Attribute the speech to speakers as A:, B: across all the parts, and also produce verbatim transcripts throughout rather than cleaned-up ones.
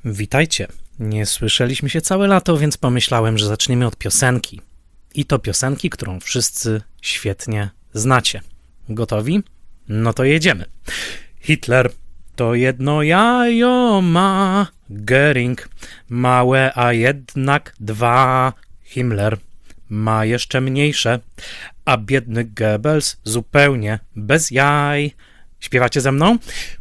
A: Witajcie. Nie słyszeliśmy się całe lato, więc pomyślałem, że zaczniemy od piosenki. I to piosenki, którą wszyscy świetnie znacie. Gotowi? No to jedziemy. Hitler to jedno jajo ma, Göring małe, a jednak dwa. Himmler ma jeszcze mniejsze, a biedny Goebbels zupełnie bez jaj. Śpiewacie ze mną?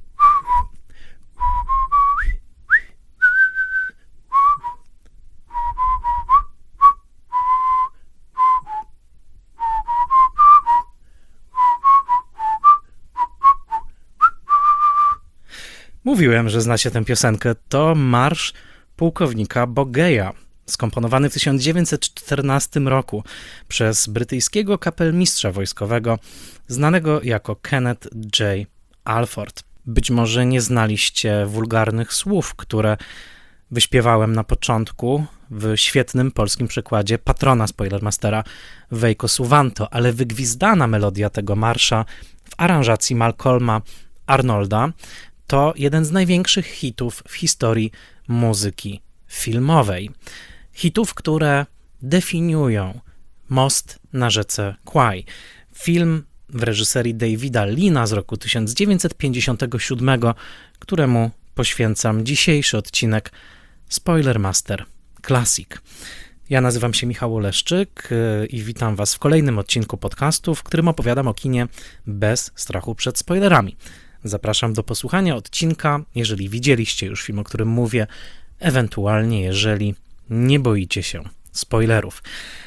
A: Mówiłem, że znacie tę piosenkę. To marsz pułkownika Bogeja, skomponowany w tysiąc dziewięćset czternastym roku przez brytyjskiego kapelmistrza wojskowego, znanego jako Kenneth J. Alford. Być może nie znaliście wulgarnych słów, które wyśpiewałem na początku w świetnym polskim przekładzie patrona Spoilermastera Veiko Suvanto, ale wygwizdana melodia tego marsza w aranżacji Malcolma Arnolda to jeden z największych hitów w historii muzyki filmowej. Hitów, które definiują Most na rzece Kwai. Film w reżyserii Davida Leana z roku tysiąc dziewięćset pięćdziesiątego siódmego, któremu poświęcam dzisiejszy odcinek Spoilermaster Classic. Ja nazywam się Michał Oleszczyk i witam Was w kolejnym odcinku podcastu, w którym opowiadam o kinie bez strachu przed spoilerami. Zapraszam do posłuchania odcinka, jeżeli widzieliście już film, o którym mówię, ewentualnie jeżeli nie boicie się spoilerów.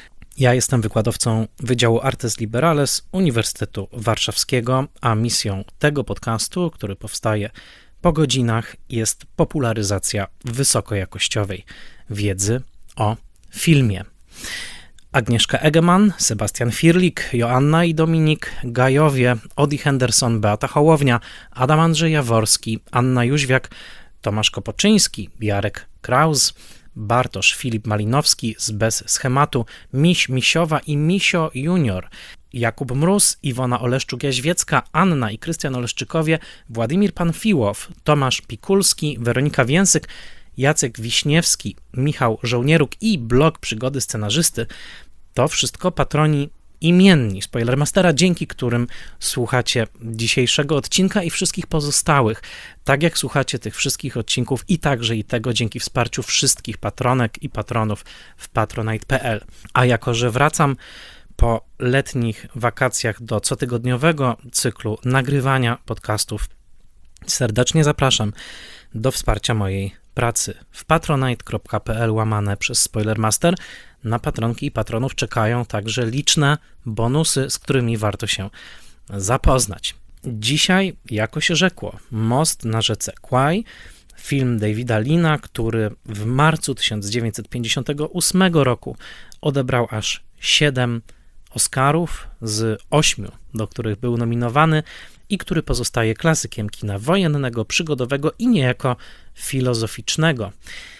A: Ja jestem wykładowcą Wydziału Artes Liberales Uniwersytetu Warszawskiego, a misją tego podcastu, który powstaje po godzinach, jest popularyzacja wysokojakościowej wiedzy o filmie. Agnieszka Egeman, Sebastian Firlik, Joanna i Dominik Gajowie, Odi Henderson, Beata Hołownia, Adam Andrzej Jaworski, Anna Jóźwiak, Tomasz Kopoczyński, Jarek Kraus, Bartosz Filip Malinowski z Bez Schematu, Miś Misiowa i Misio Junior, Jakub Mróz, Iwona Oleszczuk-Jaźwiecka, Anna i Krystian Oleszczykowie, Władimir Panfiłow, Tomasz Pikulski, Weronika Więsyk, Jacek Wiśniewski, Michał Żołnieruk i blog Przygody Scenarzysty. To wszystko patroni imienni Spoilermastera, dzięki którym słuchacie dzisiejszego odcinka i wszystkich pozostałych. Tak jak słuchacie tych wszystkich odcinków i także i tego dzięki wsparciu wszystkich patronek i patronów w patronite kropka p l. A jako że wracam po letnich wakacjach do cotygodniowego cyklu nagrywania podcastów, serdecznie zapraszam do wsparcia mojej pracy w patronite kropka p l łamane przez Spoilermaster. Na patronki i patronów czekają także liczne bonusy, z którymi warto się zapoznać. Dzisiaj, jako się rzekło, Most na rzece Kwai, film Davida Leana, który w marcu tysiąc dziewięćset pięćdziesiątego ósmego roku odebrał aż siedem Oscarów z ośmiu, do których był nominowany i który pozostaje klasykiem kina wojennego, przygodowego i niejako filozoficznego.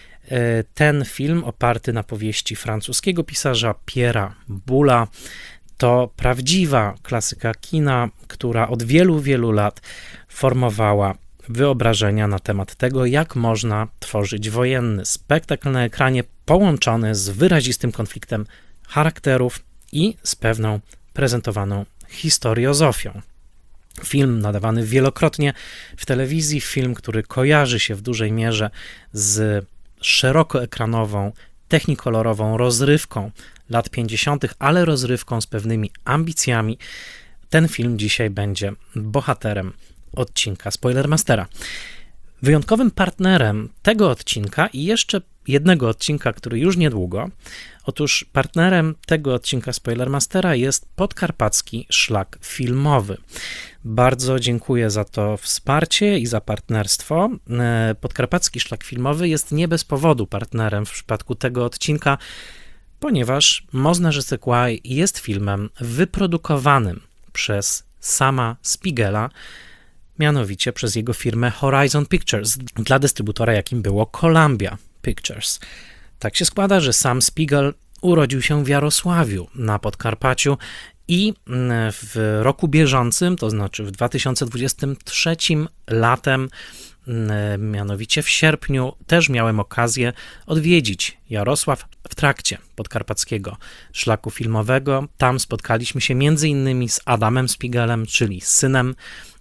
A: Ten film, oparty na powieści francuskiego pisarza Pierre'a Bouleza, to prawdziwa klasyka kina, która od wielu, wielu lat formowała wyobrażenia na temat tego, jak można tworzyć wojenny spektakl na ekranie połączony z wyrazistym konfliktem charakterów i z pewną prezentowaną historiozofią. Film nadawany wielokrotnie w telewizji, film, który kojarzy się w dużej mierze z szerokoekranową, technikolorową rozrywką lat pięćdziesiątych, ale rozrywką z pewnymi ambicjami. Ten film dzisiaj będzie bohaterem odcinka Spoilermastera. Wyjątkowym partnerem tego odcinka i jeszcze jednego odcinka, który już niedługo, otóż partnerem tego odcinka Spoilermastera jest Podkarpacki Szlak Filmowy. Bardzo dziękuję za to wsparcie i za partnerstwo. Podkarpacki Szlak Filmowy jest nie bez powodu partnerem w przypadku tego odcinka, ponieważ Most na rzece Kwai jest filmem wyprodukowanym przez Sama Spiegela, mianowicie przez jego firmę Horizon Pictures, dla dystrybutora jakim było Columbia Pictures. Tak się składa, że Sam Spiegel urodził się w Jarosławiu na Podkarpaciu i w roku bieżącym, to znaczy w dwa tysiące dwudziestym trzecim latem, Mianowicie w sierpniu też miałem okazję odwiedzić Jarosław w trakcie podkarpackiego szlaku filmowego. Tam spotkaliśmy się między innymi z Adamem Spiegelem, czyli synem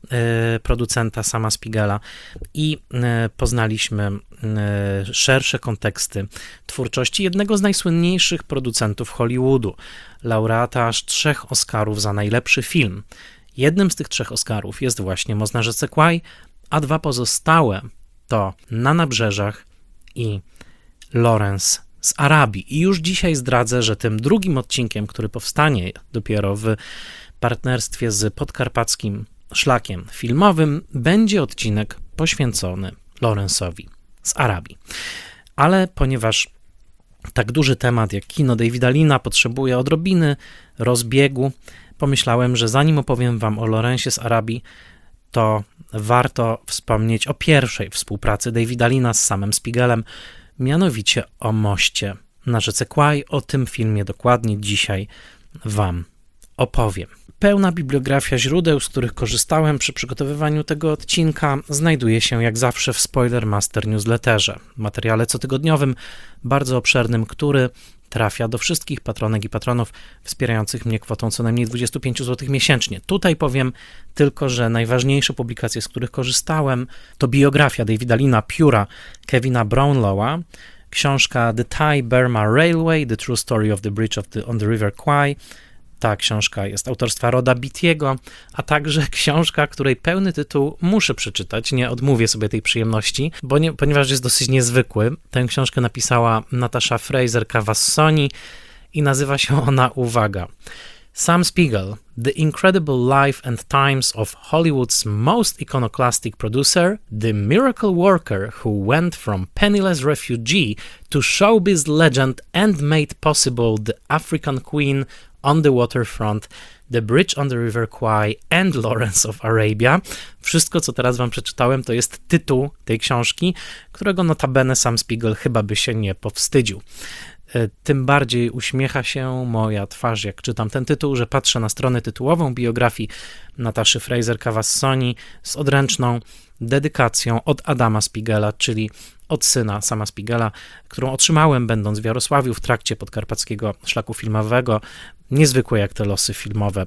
A: producenta Sama Spiegela, i poznaliśmy szersze konteksty twórczości jednego z najsłynniejszych producentów Hollywoodu, laureata aż trzech Oscarów za najlepszy film. Jednym z tych trzech Oscarów jest właśnie Most na rzece Kwaj, a dwa pozostałe to Na nabrzeżach i Lawrence z Arabii. I już dzisiaj zdradzę, że tym drugim odcinkiem, który powstanie dopiero w partnerstwie z podkarpackim szlakiem filmowym, będzie odcinek poświęcony Lawrence'owi z Arabii. Ale ponieważ tak duży temat jak kino Davida Leana potrzebuje odrobiny rozbiegu, pomyślałem, że zanim opowiem wam o Lawrence'ie z Arabii, to warto wspomnieć o pierwszej współpracy Davida Leana z Samem Spiegelem, mianowicie o Moście na rzece Kwaj. O tym filmie dokładnie dzisiaj wam opowiem. Pełna bibliografia źródeł, z których korzystałem przy przygotowywaniu tego odcinka, znajduje się jak zawsze w Spoilermaster Newsletterze, materiale cotygodniowym, bardzo obszernym, który trafia do wszystkich patronek i patronów wspierających mnie kwotą co najmniej dwadzieścia pięć złotych miesięcznie. Tutaj powiem tylko, że najważniejsze publikacje, z których korzystałem, to biografia Davida Leana Pióra Kevina Brownlowa, książka The Thai-Burma Railway, The True Story of the Bridge of the, on the River Kwai. Ta książka jest autorstwa Roda Beattiego, a także książka, której pełny tytuł muszę przeczytać, nie odmówię sobie tej przyjemności, bo nie, ponieważ jest dosyć niezwykły. Tę książkę napisała Natasha Fraser Cavassoni i nazywa się ona, uwaga, Sam Spiegel, The Incredible Life and Times of Hollywood's Most Iconoclastic Producer, the Miracle Worker who went from penniless refugee to showbiz legend and made possible the African Queen on the Waterfront, The Bridge on the River Kwai and Lawrence of Arabia. Wszystko, co teraz wam przeczytałem, to jest tytuł tej książki, którego notabene Sam Spiegel chyba by się nie powstydził. Tym bardziej uśmiecha się moja twarz, jak czytam ten tytuł, że patrzę na stronę tytułową biografii Nataszy Fraser Cavassoni z odręczną dedykacją od Adama Spiegela, czyli od syna Sama Spiegela, którą otrzymałem będąc w Jarosławiu w trakcie podkarpackiego szlaku filmowego. Niezwykłe jak te losy filmowe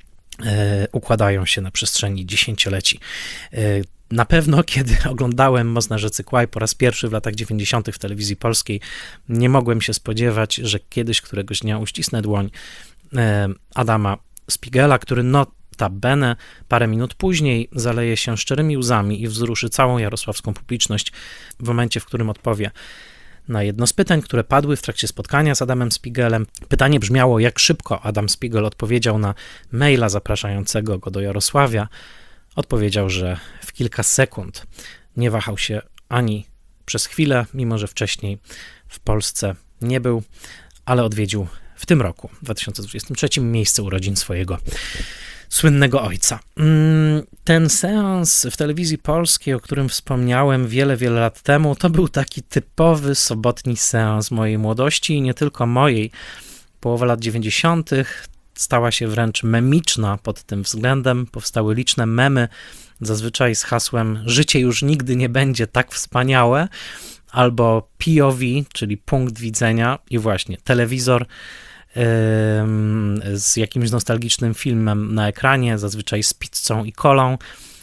A: e, układają się na przestrzeni dziesięcioleci. E, Na pewno, kiedy oglądałem Most na rzece Kwaj po raz pierwszy w latach dziewięćdziesiątych w telewizji polskiej, nie mogłem się spodziewać, że kiedyś, któregoś dnia uścisnę dłoń e, Adama Spiegela, który notabene parę minut później zaleje się szczerymi łzami i wzruszy całą jarosławską publiczność w momencie, w którym odpowie na jedno z pytań, które padły w trakcie spotkania z Adamem Spiegelem. Pytanie brzmiało, jak szybko Adam Spiegel odpowiedział na maila zapraszającego go do Jarosławia. Odpowiedział, że w kilka sekund. Nie wahał się ani przez chwilę, mimo że wcześniej w Polsce nie był, ale odwiedził w tym roku, w dwa tysiące dwudziestym trzecim, miejsce urodzin swojego słynnego ojca. Ten seans w telewizji polskiej, o którym wspomniałem wiele, wiele lat temu, to był taki typowy sobotni seans mojej młodości i nie tylko mojej. Połowa lat dziewięćdziesiątych stała się wręcz memiczna pod tym względem. Powstały liczne memy, zazwyczaj z hasłem życie już nigdy nie będzie tak wspaniałe, albo P O V, czyli punkt widzenia, i właśnie telewizor yy, z jakimś nostalgicznym filmem na ekranie, zazwyczaj z pizzą i kolą.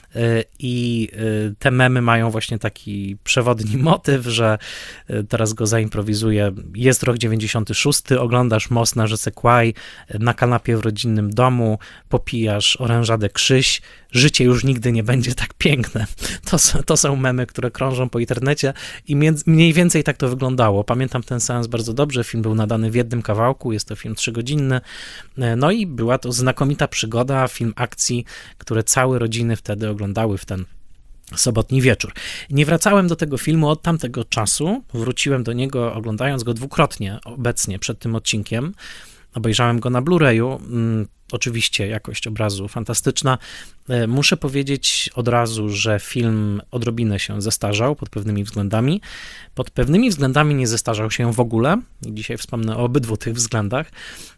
A: I te memy mają właśnie taki przewodni motyw, że teraz go zaimprowizuję. Jest rok dziewięćdziesiąty szósty, oglądasz Most na rzece Kwaj na kanapie w rodzinnym domu, popijasz orężadę Krzyś, życie już nigdy nie będzie tak piękne. To, to są memy, które krążą po internecie i mniej więcej tak to wyglądało. Pamiętam ten seans bardzo dobrze, film był nadany w jednym kawałku, jest to film trzygodzinny, no i była to znakomita przygoda, film akcji, które całe rodziny wtedy oglądały w ten sobotni wieczór. Nie wracałem do tego filmu od tamtego czasu, wróciłem do niego oglądając go dwukrotnie obecnie przed tym odcinkiem. obejrzałem go na Blu-rayu. Oczywiście jakość obrazu fantastyczna. Muszę powiedzieć od razu, że film odrobinę się zestarzał pod pewnymi względami. Pod pewnymi względami nie zestarzał się w ogóle. I dzisiaj wspomnę o obydwu tych względach.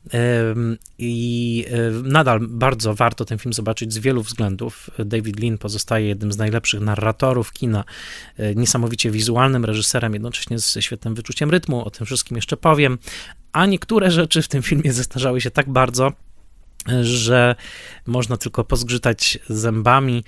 A: I nadal bardzo warto ten film zobaczyć z wielu względów. David Lean pozostaje jednym z najlepszych narratorów kina, niesamowicie wizualnym reżyserem, jednocześnie ze świetnym wyczuciem rytmu. O tym wszystkim jeszcze powiem. A niektóre rzeczy w tym filmie zestarzały się tak bardzo, że można tylko pozgrzytać zębami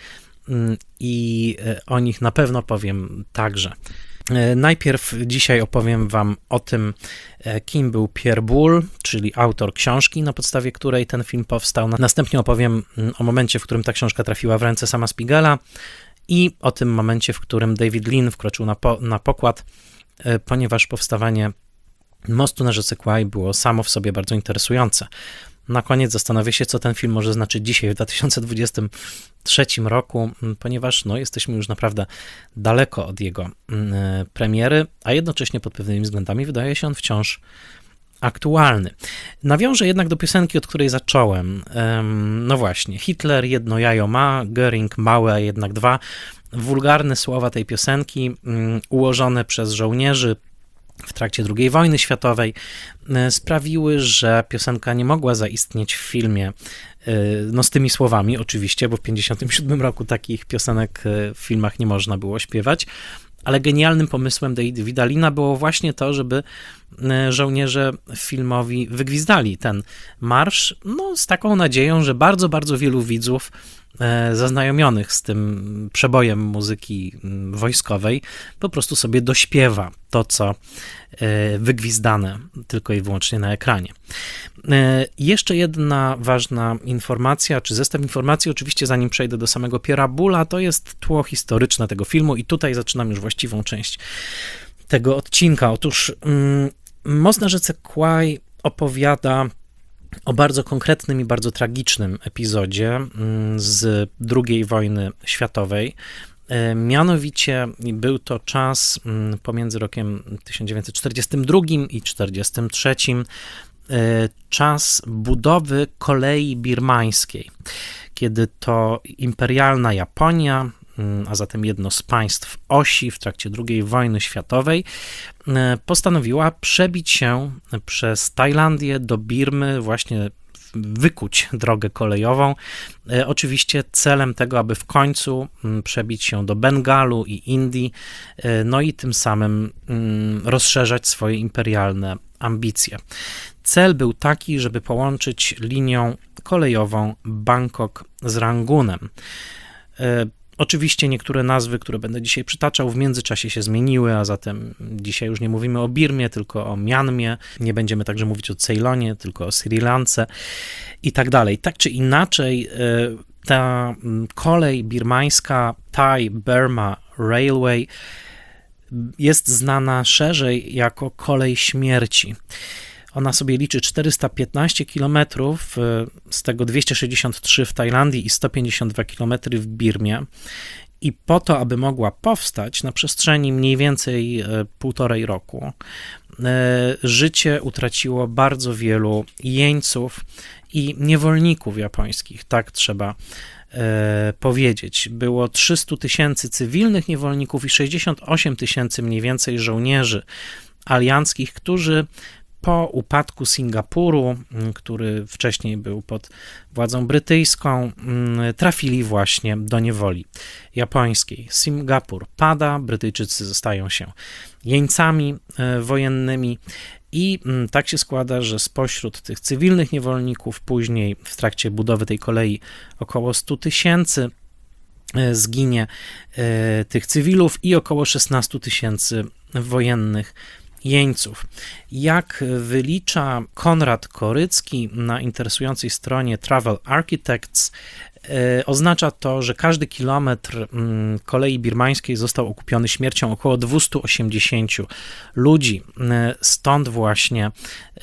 A: i o nich na pewno powiem także. Najpierw dzisiaj opowiem wam o tym, kim był Pierre Boulle, czyli autor książki, na podstawie której ten film powstał. Następnie opowiem o momencie, w którym ta książka trafiła w ręce sama Spiegela i o tym momencie, w którym David Lean wkroczył na, po, na pokład, ponieważ powstawanie Mostu na rzece Kwai było samo w sobie bardzo interesujące. Na koniec zastanowię się, co ten film może znaczyć dzisiaj, w dwa tysiące dwudziestym trzecim roku, ponieważ no, jesteśmy już naprawdę daleko od jego premiery, a jednocześnie pod pewnymi względami wydaje się on wciąż aktualny. Nawiążę jednak do piosenki, od której zacząłem. No właśnie, Hitler jedno jajo ma, Göring małe, a jednak dwa. Wulgarne słowa tej piosenki, ułożone przez żołnierzy w trakcie drugiej wojny światowej, sprawiły, że piosenka nie mogła zaistnieć w filmie, no z tymi słowami oczywiście, bo w pięćdziesiątym siódmym roku takich piosenek w filmach nie można było śpiewać, ale genialnym pomysłem Davida Leana było właśnie to, żeby żołnierze filmowi wygwizdali ten marsz, no z taką nadzieją, że bardzo, bardzo wielu widzów zaznajomionych z tym przebojem muzyki wojskowej po prostu sobie dośpiewa to, co wygwizdane tylko i wyłącznie na ekranie. Jeszcze jedna ważna informacja, czy zestaw informacji, oczywiście zanim przejdę do samego Pierre'a Boulla, to jest tło historyczne tego filmu i tutaj zaczynam już właściwą część tego odcinka. Otóż Most na rzece Kwai opowiada o bardzo konkretnym i bardzo tragicznym epizodzie z drugiej wojny światowej. Mianowicie był to czas pomiędzy rokiem tysiąc dziewięćset czterdziestym drugim i czterdziestym trzecim, czas budowy kolei birmańskiej, kiedy to imperialna Japonia, a zatem jedno z państw osi w trakcie drugiej wojny światowej, postanowiła przebić się przez Tajlandię do Birmy, właśnie wykuć drogę kolejową. Oczywiście celem tego, aby w końcu przebić się do Bengalu i Indii, no i tym samym rozszerzać swoje imperialne ambicje. Cel był taki, żeby połączyć linią kolejową Bangkok z Rangunem. Oczywiście niektóre nazwy, które będę dzisiaj przytaczał, w międzyczasie się zmieniły, a zatem dzisiaj już nie mówimy o Birmie, tylko o Mianmie. Nie będziemy także mówić o Ceylonie, tylko o Sri Lance i tak dalej. Tak czy inaczej, ta kolej birmańska Thai Burma Railway jest znana szerzej jako kolej śmierci. Ona sobie liczy czterysta piętnaście kilometrów, z tego dwieście sześćdziesiąt trzy w Tajlandii i sto pięćdziesiąt dwa kilometry w Birmie. I po to, aby mogła powstać na przestrzeni mniej więcej półtorej roku, życie utraciło bardzo wielu jeńców i niewolników japońskich, tak trzeba powiedzieć. Było trzysta tysięcy cywilnych niewolników i sześćdziesiąt osiem tysięcy mniej więcej żołnierzy alianckich, którzy po upadku Singapuru, który wcześniej był pod władzą brytyjską, trafili właśnie do niewoli japońskiej. Singapur pada, Brytyjczycy zostają się jeńcami wojennymi i tak się składa, że spośród tych cywilnych niewolników później w trakcie budowy tej kolei około sto tysięcy zginie tych cywilów i około szesnaście tysięcy wojennych jeńców. Jak wylicza Konrad Korycki na interesującej stronie Travel Architects, oznacza to, że każdy kilometr kolei birmańskiej został okupiony śmiercią około dwieście osiemdziesiąt ludzi. Stąd właśnie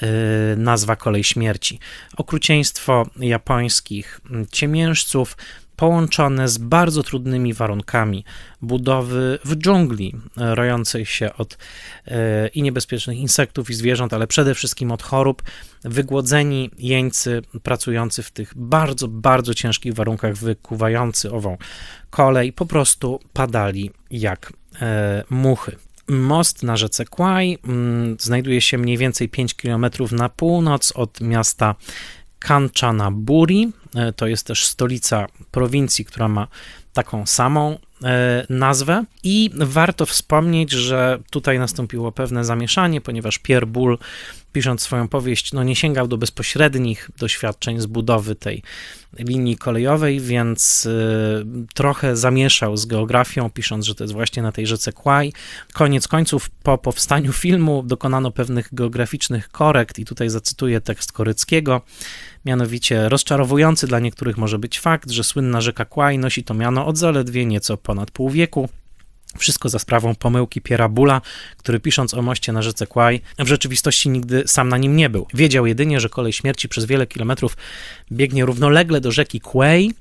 A: nazwa kolej śmierci. Okrucieństwo japońskich ciemiężców połączone z bardzo trudnymi warunkami budowy w dżungli, rojącej się od e, i niebezpiecznych insektów i zwierząt, ale przede wszystkim od chorób. Wygłodzeni jeńcy pracujący w tych bardzo, bardzo ciężkich warunkach, wykuwający ową kolej, po prostu padali jak e, muchy. Most na rzece Kwai mm, znajduje się mniej więcej pięć kilometrów na północ od miasta Kanchanaburi. To jest też stolica prowincji, która ma taką samą e, nazwę. I warto wspomnieć, że tutaj nastąpiło pewne zamieszanie, ponieważ Pierre Boulle, pisząc swoją powieść, no nie sięgał do bezpośrednich doświadczeń z budowy tej linii kolejowej, więc e, trochę zamieszał z geografią, pisząc, że to jest właśnie na tej rzece Kwai. Koniec końców, po powstaniu filmu dokonano pewnych geograficznych korekt i tutaj zacytuję tekst Koryckiego. Mianowicie rozczarowujący dla niektórych może być fakt, że słynna rzeka Kwai nosi to miano od zaledwie nieco ponad pół wieku. Wszystko za sprawą pomyłki Pierre'a Boulla, który pisząc o moście na rzece Kwai, w rzeczywistości nigdy sam na nim nie był. Wiedział jedynie, że kolej śmierci przez wiele kilometrów biegnie równolegle do rzeki Kwai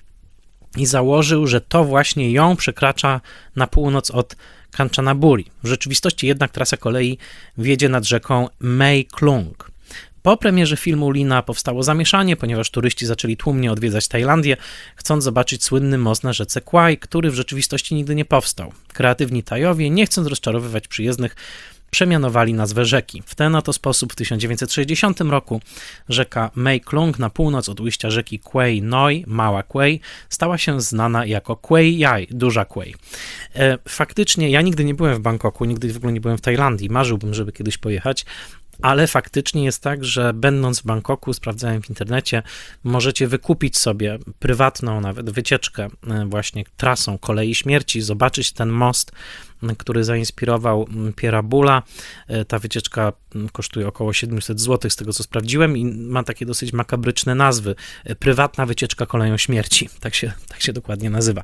A: i założył, że to właśnie ją przekracza na północ od Kanchanaburi. W rzeczywistości jednak trasa kolei wiedzie nad rzeką Mae Klong. Po premierze filmu Lina powstało zamieszanie, ponieważ turyści zaczęli tłumnie odwiedzać Tajlandię, chcąc zobaczyć słynny most na rzece Kwai, który w rzeczywistości nigdy nie powstał. Kreatywni Tajowie, nie chcąc rozczarowywać przyjezdnych, przemianowali nazwę rzeki. W ten oto sposób w tysiąc dziewięćset sześćdziesiątym roku rzeka Mae Klong na północ od ujścia rzeki Kwai Noi, Mała Kwai, stała się znana jako Kwai Yai, Duża Kwai. E, faktycznie ja nigdy nie byłem w Bangkoku, nigdy w ogóle nie byłem w Tajlandii, marzyłbym, żeby kiedyś pojechać, ale faktycznie jest tak, że będąc w Bangkoku, sprawdzałem w internecie, możecie wykupić sobie prywatną nawet wycieczkę właśnie trasą Kolei Śmierci, zobaczyć ten most, który zainspirował Pierre'a Boulla. Ta wycieczka kosztuje około siedemset złotych, z tego co sprawdziłem, i ma takie dosyć makabryczne nazwy. Prywatna wycieczka Koleją Śmierci, tak się, tak się dokładnie nazywa.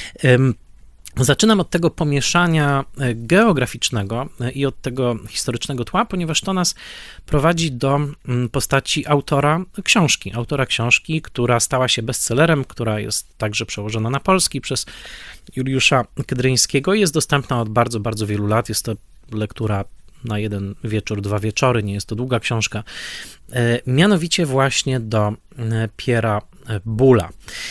A: Zaczynam od tego pomieszania geograficznego i od tego historycznego tła, ponieważ to nas prowadzi do postaci autora książki. Autora książki, która stała się bestsellerem, która jest także przełożona na polski przez Juliusza Kydryńskiego i jest dostępna od bardzo, bardzo wielu lat. Jest to lektura na jeden wieczór, dwa wieczory, nie jest to długa książka. Mianowicie właśnie do Pierre'a Boulla.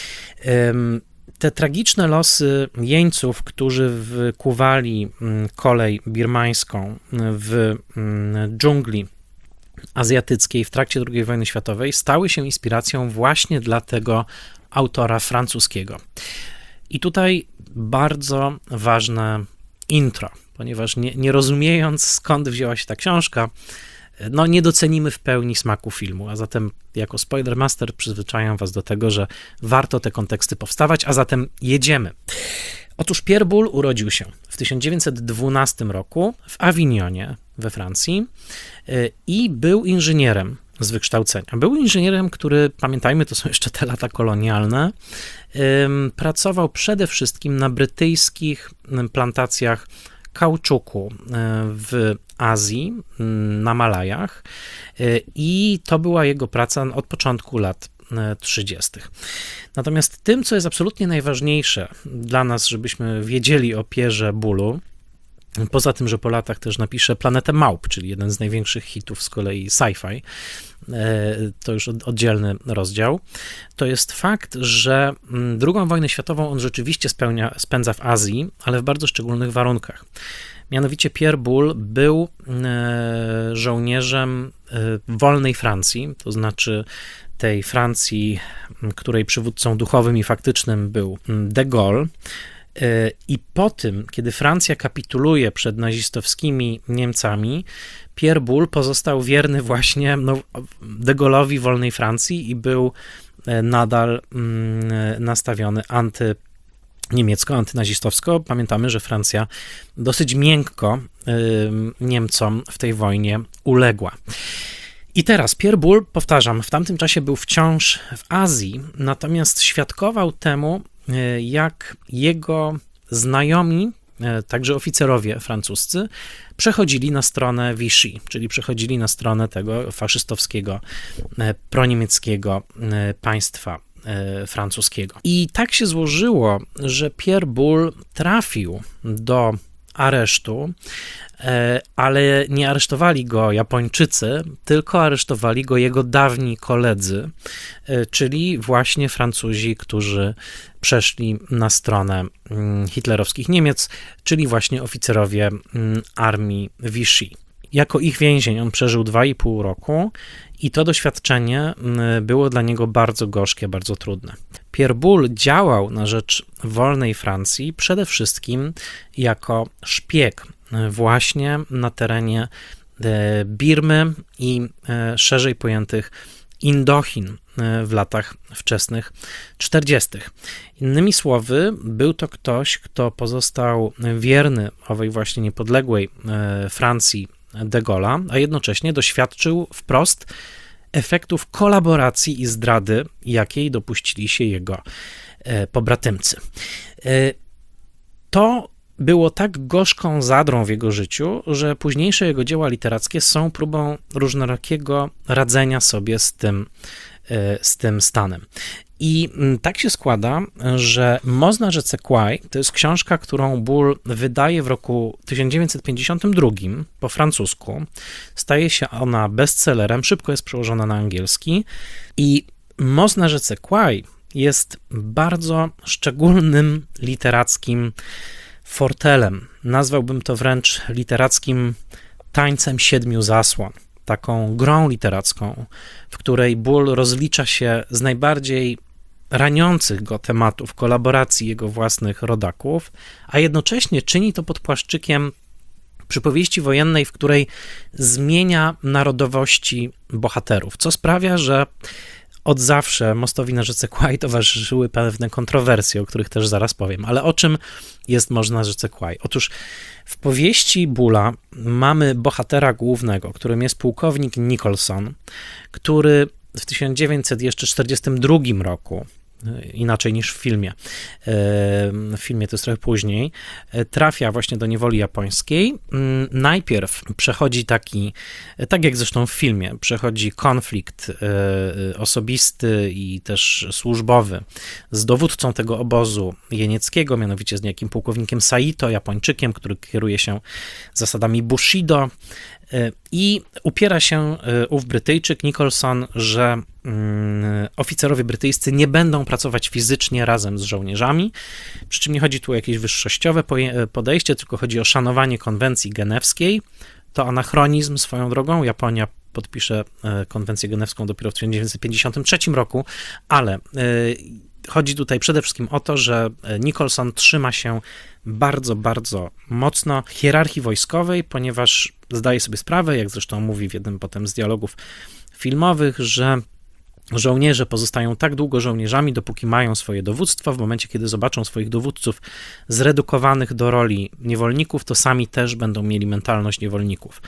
A: Te tragiczne losy jeńców, którzy wykuwali kolej birmańską w dżungli azjatyckiej w trakcie drugiej wojny światowej, stały się inspiracją właśnie dla tego autora francuskiego. I tutaj bardzo ważne intro, ponieważ nie, nie rozumiejąc, skąd wzięła się ta książka, no nie docenimy w pełni smaku filmu, a zatem jako Spoilermaster przyzwyczajam was do tego, że warto te konteksty powstawać, a zatem jedziemy. Otóż Pierre Boulle urodził się w tysiąc dziewięćset dwunastym roku w Avignonie we Francji i był inżynierem z wykształcenia. Był inżynierem, który, pamiętajmy, to są jeszcze te lata kolonialne, pracował przede wszystkim na brytyjskich plantacjach kauczuku w Azji, na Malajach, i to była jego praca od początku lat trzydziestych. Natomiast tym, co jest absolutnie najważniejsze dla nas, żebyśmy wiedzieli o Pierre'ze Boullu, poza tym, że po latach też napisze Planetę Małp, czyli jeden z największych hitów z kolei sci-fi, to już oddzielny rozdział, to jest fakt, że drugą wojnę światową on rzeczywiście spełnia, spędza w Azji, ale w bardzo szczególnych warunkach. Mianowicie Pierre Boulle był żołnierzem wolnej Francji, to znaczy tej Francji, której przywódcą duchowym i faktycznym był de Gaulle. I po tym, kiedy Francja kapituluje przed nazistowskimi Niemcami, Pierre Boulle pozostał wierny właśnie no, de Gaulle'owi wolnej Francji i był nadal nastawiony anty niemiecko, antynazistowsko. Pamiętamy, że Francja dosyć miękko Niemcom w tej wojnie uległa. I teraz Pierre Boulle, powtarzam, w tamtym czasie był wciąż w Azji, natomiast świadkował temu, jak jego znajomi, także oficerowie francuscy, przechodzili na stronę Vichy, czyli przechodzili na stronę tego faszystowskiego, proniemieckiego państwa francuskiego. I tak się złożyło, że Pierre Boulle trafił do aresztu, ale nie aresztowali go Japończycy, tylko aresztowali go jego dawni koledzy, czyli właśnie Francuzi, którzy przeszli na stronę hitlerowskich Niemiec, czyli właśnie oficerowie armii Vichy. Jako ich więzień on przeżył dwa i pół roku i to doświadczenie było dla niego bardzo gorzkie, bardzo trudne. Pierre Boulle działał na rzecz wolnej Francji przede wszystkim jako szpieg właśnie na terenie Birmy i szerzej pojętych Indochin w latach wczesnych czterdziestych. Innymi słowy, był to ktoś, kto pozostał wierny owej właśnie niepodległej Francji de Gaulle'a, a jednocześnie doświadczył wprost efektów kolaboracji i zdrady, jakiej dopuścili się jego pobratymcy. To było tak gorzką zadrą w jego życiu, że późniejsze jego dzieła literackie są próbą różnorakiego radzenia sobie z tym, z tym stanem. I tak się składa, że Most na rzece Kwai to jest książka, którą Boulle wydaje w roku tysiąc dziewięćset pięćdziesiątym drugim po francusku. Staje się ona bestsellerem, szybko jest przełożona na angielski i Most na rzece Kwai jest bardzo szczególnym literackim fortelem. Nazwałbym to wręcz literackim tańcem siedmiu zasłon. Taką grą literacką, w której Boulle rozlicza się z najbardziej raniących go tematów kolaboracji jego własnych rodaków, a jednocześnie czyni to pod płaszczykiem przypowieści wojennej, w której zmienia narodowości bohaterów, co sprawia, że od zawsze Mostowi na rzece Kwai towarzyszyły pewne kontrowersje, o których też zaraz powiem. Ale o czym jest Most na rzece Kwai? Otóż w powieści Boulla mamy bohatera głównego, którym jest pułkownik Nicholson, który w tysiąc dziewięćset czterdziestym drugim roku, inaczej niż w filmie, w filmie to jest trochę później, trafia właśnie do niewoli japońskiej. Najpierw przechodzi taki, tak jak zresztą w filmie, przechodzi konflikt osobisty i też służbowy z dowódcą tego obozu jenieckiego, mianowicie z niejakim pułkownikiem Saito, Japończykiem, który kieruje się zasadami Bushido, i upiera się ów Brytyjczyk Nicholson, że oficerowie brytyjscy nie będą pracować fizycznie razem z żołnierzami, przy czym nie chodzi tu o jakieś wyższościowe podejście, tylko chodzi o szanowanie konwencji genewskiej. To anachronizm swoją drogą. Japonia podpisze konwencję genewską dopiero w tysiąc dziewięćset pięćdziesiątym trzecim roku, ale chodzi tutaj przede wszystkim o to, że Nicholson trzyma się bardzo, bardzo mocno hierarchii wojskowej, ponieważ zdaje sobie sprawę, jak zresztą mówi w jednym potem z dialogów filmowych, że żołnierze pozostają tak długo żołnierzami, dopóki mają swoje dowództwo. W momencie, kiedy zobaczą swoich dowódców zredukowanych do roli niewolników, to sami też będą mieli mentalność niewolników.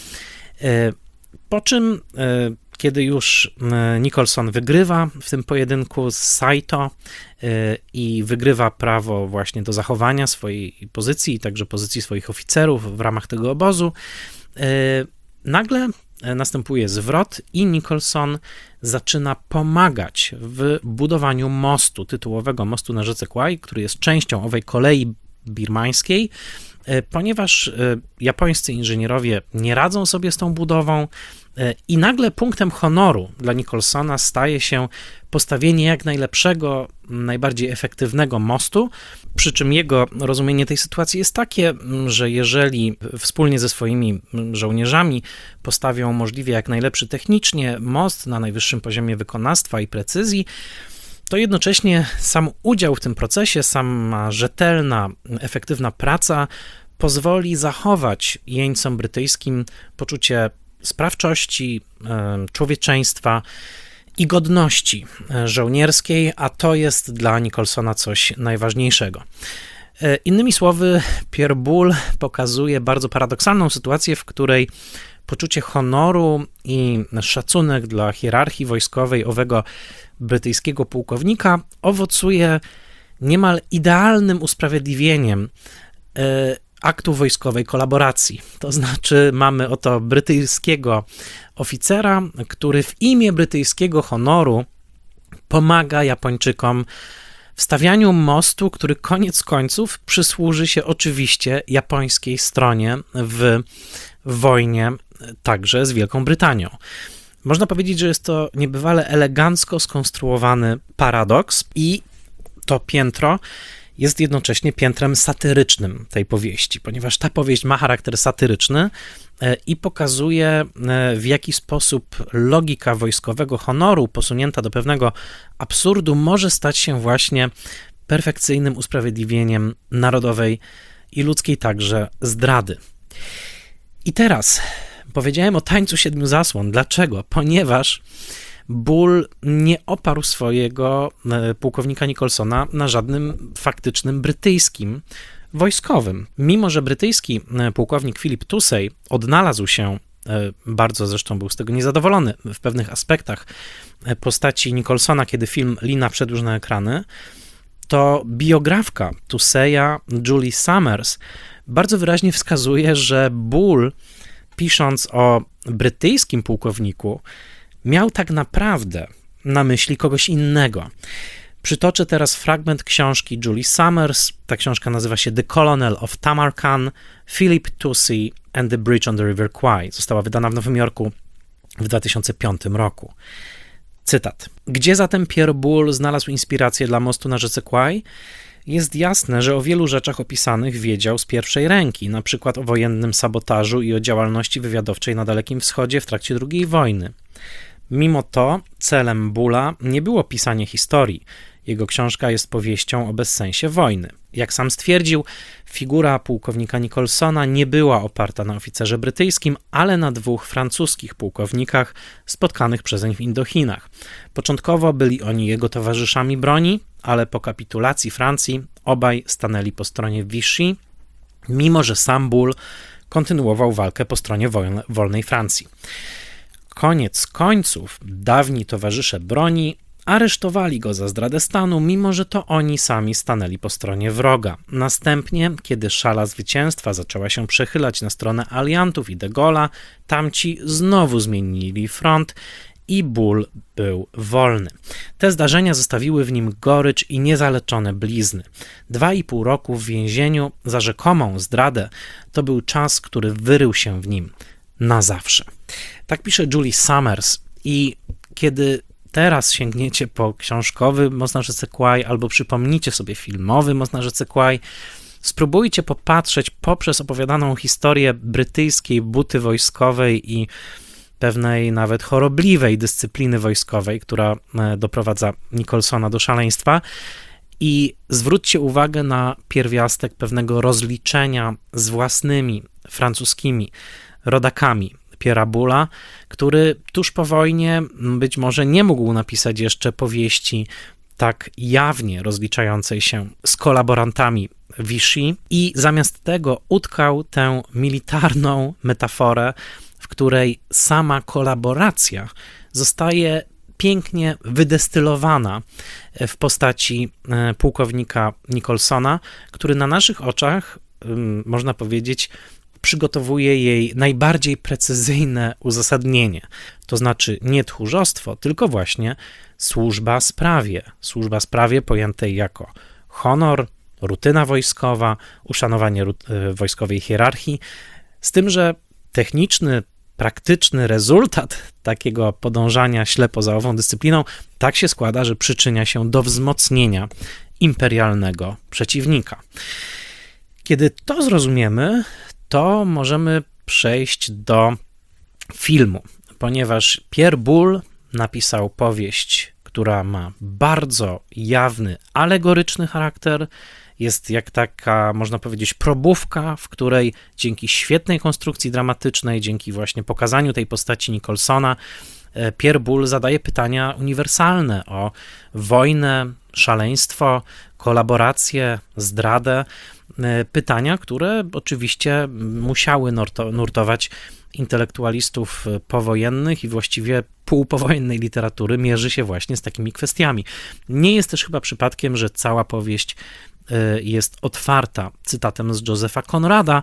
A: Po czym, kiedy już Nicholson wygrywa w tym pojedynku z Saito i wygrywa prawo właśnie do zachowania swojej pozycji, także pozycji swoich oficerów w ramach tego obozu, nagle następuje zwrot i Nicholson zaczyna pomagać w budowaniu mostu, tytułowego mostu na rzece Kwai, który jest częścią owej kolei birmańskiej, ponieważ japońscy inżynierowie nie radzą sobie z tą budową i nagle punktem honoru dla Nicholsona staje się postawienie jak najlepszego, najbardziej efektywnego mostu, przy czym jego rozumienie tej sytuacji jest takie, że jeżeli wspólnie ze swoimi żołnierzami postawią możliwie jak najlepszy technicznie most na najwyższym poziomie wykonawstwa i precyzji, to jednocześnie sam udział w tym procesie, sama rzetelna, efektywna praca pozwoli zachować jeńcom brytyjskim poczucie sprawczości, człowieczeństwa i godności żołnierskiej, a to jest dla Nicholsona coś najważniejszego. Innymi słowy, Pierre Boulle pokazuje bardzo paradoksalną sytuację, w której poczucie honoru i szacunek dla hierarchii wojskowej owego brytyjskiego pułkownika owocuje niemal idealnym usprawiedliwieniem aktu wojskowej kolaboracji. To znaczy mamy oto brytyjskiego oficera, który w imię brytyjskiego honoru pomaga Japończykom w stawianiu mostu, który koniec końców przysłuży się oczywiście japońskiej stronie w wojnie także z Wielką Brytanią. Można powiedzieć, że jest to niebywale elegancko skonstruowany paradoks i to piętro jest jednocześnie piętrem satyrycznym tej powieści, ponieważ ta powieść ma charakter satyryczny i pokazuje, w jaki sposób logika wojskowego honoru posunięta do pewnego absurdu może stać się właśnie perfekcyjnym usprawiedliwieniem narodowej i ludzkiej także zdrady. I teraz powiedziałem o Tańcu Siedmiu Zasłon. Dlaczego? Ponieważ Bull nie oparł swojego pułkownika Nicholsona na żadnym faktycznym brytyjskim wojskowym. Mimo że brytyjski pułkownik Philip Toucey odnalazł się, bardzo zresztą był z tego niezadowolony w pewnych aspektach postaci Nicholsona, kiedy film Lina wszedł już na ekrany, to biografka Touceya, Julie Summers, bardzo wyraźnie wskazuje, że Bull, pisząc o brytyjskim pułkowniku, miał tak naprawdę na myśli kogoś innego. Przytoczę teraz fragment książki Julie Summers. Ta książka nazywa się The Colonel of Tamarkan, Philip Toucey and the Bridge on the River Kwai. Została wydana w Nowym Jorku w dwa tysiące piątym roku. Cytat. Gdzie zatem Pierre Boulle znalazł inspirację dla mostu na rzece Kwai? Jest jasne, że o wielu rzeczach opisanych wiedział z pierwszej ręki, na przykład o wojennym sabotażu i o działalności wywiadowczej na Dalekim Wschodzie w trakcie drugiej wojny. Mimo to celem Bulla nie było pisanie historii. Jego książka jest powieścią o bezsensie wojny. Jak sam stwierdził, figura pułkownika Nicholsona nie była oparta na oficerze brytyjskim, ale na dwóch francuskich pułkownikach spotkanych przezeń w Indochinach. Początkowo byli oni jego towarzyszami broni, ale po kapitulacji Francji obaj stanęli po stronie Vichy, mimo że sam Bull kontynuował walkę po stronie wolnej Francji. Koniec końców dawni towarzysze broni aresztowali go za zdradę stanu, mimo że to oni sami stanęli po stronie wroga. Następnie, kiedy szala zwycięstwa zaczęła się przechylać na stronę aliantów i de Gaulle'a, tamci znowu zmienili front i Bull był wolny. Te zdarzenia zostawiły w nim gorycz i niezaleczone blizny. Dwa i pół roku w więzieniu za rzekomą zdradę to był czas, który wyrył się w nim na zawsze. Tak pisze Julie Summers i kiedy teraz sięgniecie po książkowy Most na rzece Kwai albo przypomnicie sobie filmowy Most na rzece Kwai, spróbujcie popatrzeć poprzez opowiadaną historię brytyjskiej buty wojskowej i pewnej nawet chorobliwej dyscypliny wojskowej, która doprowadza Nicholsona do szaleństwa, i zwróćcie uwagę na pierwiastek pewnego rozliczenia z własnymi francuskimi rodakami Pierre'a Boulla, który tuż po wojnie być może nie mógł napisać jeszcze powieści tak jawnie rozliczającej się z kolaborantami Vichy i zamiast tego utkał tę militarną metaforę, w której sama kolaboracja zostaje pięknie wydestylowana w postaci pułkownika Nicholsona, który na naszych oczach, można powiedzieć, przygotowuje jej najbardziej precyzyjne uzasadnienie. To znaczy nie tchórzostwo, tylko właśnie służba sprawie. Służba sprawie pojętej jako honor, rutyna wojskowa, uszanowanie wojskowej hierarchii, z tym, że techniczny, praktyczny rezultat takiego podążania ślepo za ową dyscypliną tak się składa, że przyczynia się do wzmocnienia imperialnego przeciwnika. Kiedy to zrozumiemy, to możemy przejść do filmu, ponieważ Pierre Boulle napisał powieść, która ma bardzo jawny, alegoryczny charakter. Jest jak taka, można powiedzieć, probówka, w której dzięki świetnej konstrukcji dramatycznej, dzięki właśnie pokazaniu tej postaci Nicholsona, Pierre Boulle zadaje pytania uniwersalne o wojnę, szaleństwo, kolaborację, zdradę. Pytania, które oczywiście musiały nurtować intelektualistów powojennych i właściwie półpowojennej literatury, mierzy się właśnie z takimi kwestiami. Nie jest też chyba przypadkiem, że cała powieść jest otwarta cytatem z Josepha Conrada,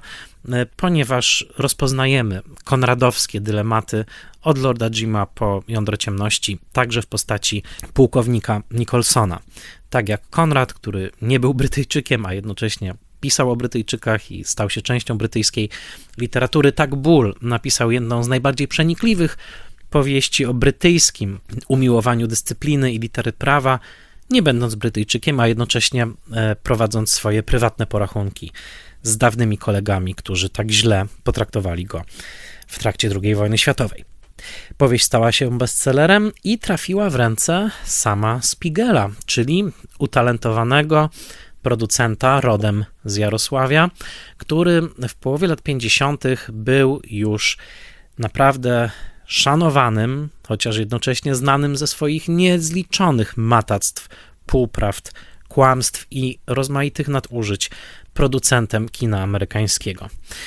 A: ponieważ rozpoznajemy konradowskie dylematy od Lorda Jima po Jądro Ciemności, także w postaci pułkownika Nicholsona. Tak jak Konrad, który nie był Brytyjczykiem, a jednocześnie pisał o Brytyjczykach i stał się częścią brytyjskiej literatury, tak Bull napisał jedną z najbardziej przenikliwych powieści o brytyjskim umiłowaniu dyscypliny i litery prawa, nie będąc Brytyjczykiem, a jednocześnie prowadząc swoje prywatne porachunki z dawnymi kolegami, którzy tak źle potraktowali go w trakcie drugiej wojny światowej. Powieść stała się bestsellerem i trafiła w ręce sama Spiegela, czyli utalentowanego producenta rodem z Jarosławia, który w połowie lat pięćdziesiątych był już naprawdę szanowanym, chociaż jednocześnie znanym ze swoich niezliczonych matactw, półprawd, kłamstw i rozmaitych nadużyć producentem kina amerykańskiego.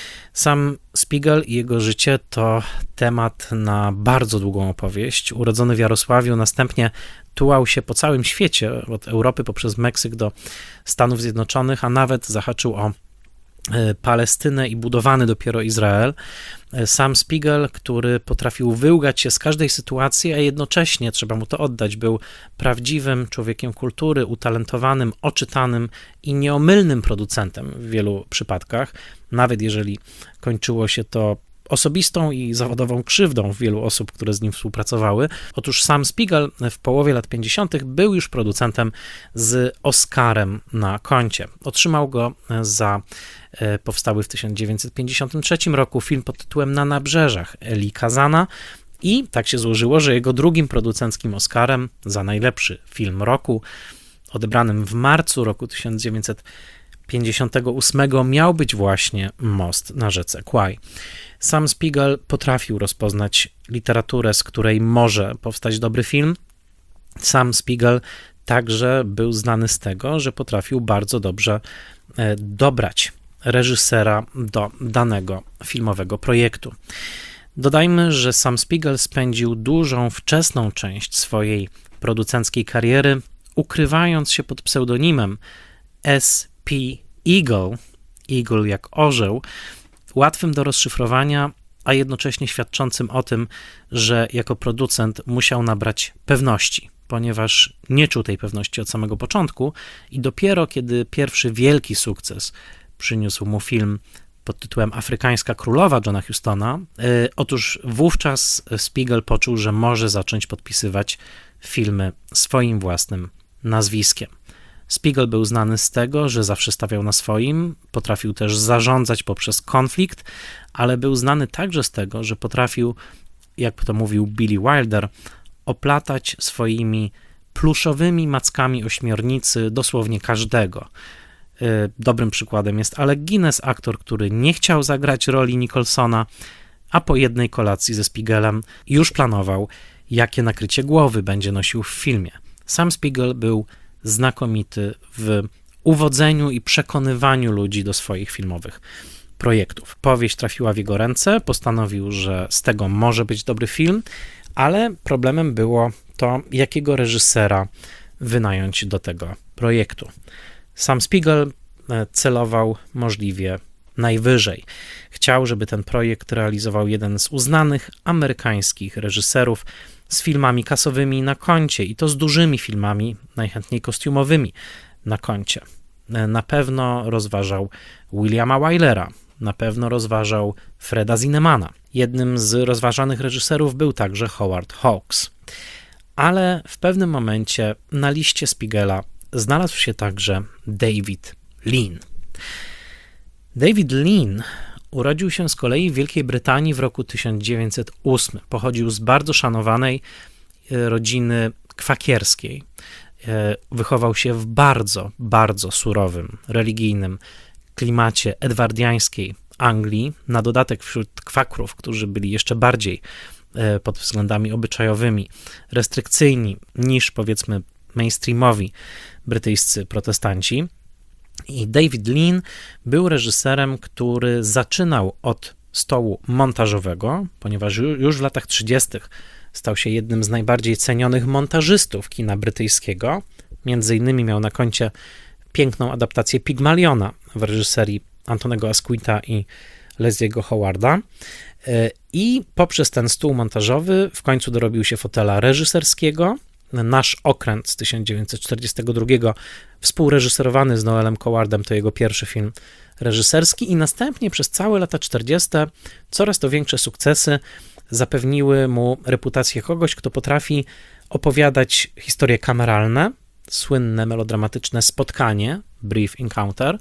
A: Sam Spiegel i jego życie to temat na bardzo długą opowieść. Urodzony w Jarosławiu, następnie tułał się po całym świecie, od Europy poprzez Meksyk do Stanów Zjednoczonych, a nawet zahaczył o Palestynę i budowany dopiero Izrael. Sam Spiegel, który potrafił wyłgać się z każdej sytuacji, a jednocześnie, trzeba mu to oddać, był prawdziwym człowiekiem kultury, utalentowanym, oczytanym i nieomylnym producentem w wielu przypadkach, nawet jeżeli kończyło się to osobistą i zawodową krzywdą wielu osób, które z nim współpracowały. Otóż sam Spiegel w połowie lat pięćdziesiątych był już producentem z Oscarem na koncie. Otrzymał go za powstały w tysiąc dziewięćset pięćdziesiątym trzecim roku film pod tytułem Na nabrzeżach Eli Kazana i tak się złożyło, że jego drugim producenckim Oscarem za najlepszy film roku, odebranym w marcu roku tysiąc dziewięćset pięćdziesiątego ósmego, miał być właśnie Most na rzece Kwaj. Sam Spiegel potrafił rozpoznać literaturę, z której może powstać dobry film. Sam Spiegel także był znany z tego, że potrafił bardzo dobrze dobrać reżysera do danego filmowego projektu. Dodajmy, że sam Spiegel spędził dużą, wczesną część swojej producenckiej kariery ukrywając się pod pseudonimem S P Eagle, Eagle jak orzeł, łatwym do rozszyfrowania, a jednocześnie świadczącym o tym, że jako producent musiał nabrać pewności, ponieważ nie czuł tej pewności od samego początku i dopiero kiedy pierwszy wielki sukces przyniósł mu film pod tytułem Afrykańska Królowa Johna Hustona, yy, otóż wówczas Spiegel poczuł, że może zacząć podpisywać filmy swoim własnym nazwiskiem. Spiegel był znany z tego, że zawsze stawiał na swoim, potrafił też zarządzać poprzez konflikt, ale był znany także z tego, że potrafił, jak to mówił Billy Wilder, oplatać swoimi pluszowymi mackami ośmiornicy dosłownie każdego. Dobrym przykładem jest Alec Guinness, aktor, który nie chciał zagrać roli Nicholsona, a po jednej kolacji ze Spiegelem już planował, jakie nakrycie głowy będzie nosił w filmie. Sam Spiegel był znakomity w uwodzeniu i przekonywaniu ludzi do swoich filmowych projektów. Powieść trafiła w jego ręce, postanowił, że z tego może być dobry film, ale problemem było to, jakiego reżysera wynająć do tego projektu. Sam Spiegel celował możliwie najwyżej. Chciał, żeby ten projekt realizował jeden z uznanych amerykańskich reżyserów z filmami kasowymi na koncie i to z dużymi filmami, najchętniej kostiumowymi na koncie. Na pewno rozważał Williama Wylera, na pewno rozważał Freda Zinnemana. Jednym z rozważanych reżyserów był także Howard Hawks. Ale w pewnym momencie na liście Spiegela znalazł się także David Lean. David Lean urodził się z kolei w Wielkiej Brytanii w roku tysiąc dziewięćset ósmym. Pochodził z bardzo szanowanej rodziny kwakierskiej. Wychował się w bardzo, bardzo surowym, religijnym klimacie edwardiańskiej Anglii. Na dodatek wśród kwakrów, którzy byli jeszcze bardziej pod względami obyczajowymi restrykcyjni niż, powiedzmy, mainstreamowi brytyjscy protestanci. I David Lean był reżyserem, który zaczynał od stołu montażowego, ponieważ już w latach trzydziestych stał się jednym z najbardziej cenionych montażystów kina brytyjskiego. Między innymi miał na koncie piękną adaptację Pygmaliona w reżyserii Antonego Asquitha i Leslie'ego Howarda. I poprzez ten stół montażowy w końcu dorobił się fotela reżyserskiego. Nasz okręt z tysiąc dziewięćset czterdziestego drugiego, współreżyserowany z Noelem Cowardem, to jego pierwszy film reżyserski i następnie przez całe lata czterdzieste coraz to większe sukcesy zapewniły mu reputację kogoś, kto potrafi opowiadać historie kameralne, słynne melodramatyczne Spotkanie, Brief Encounter,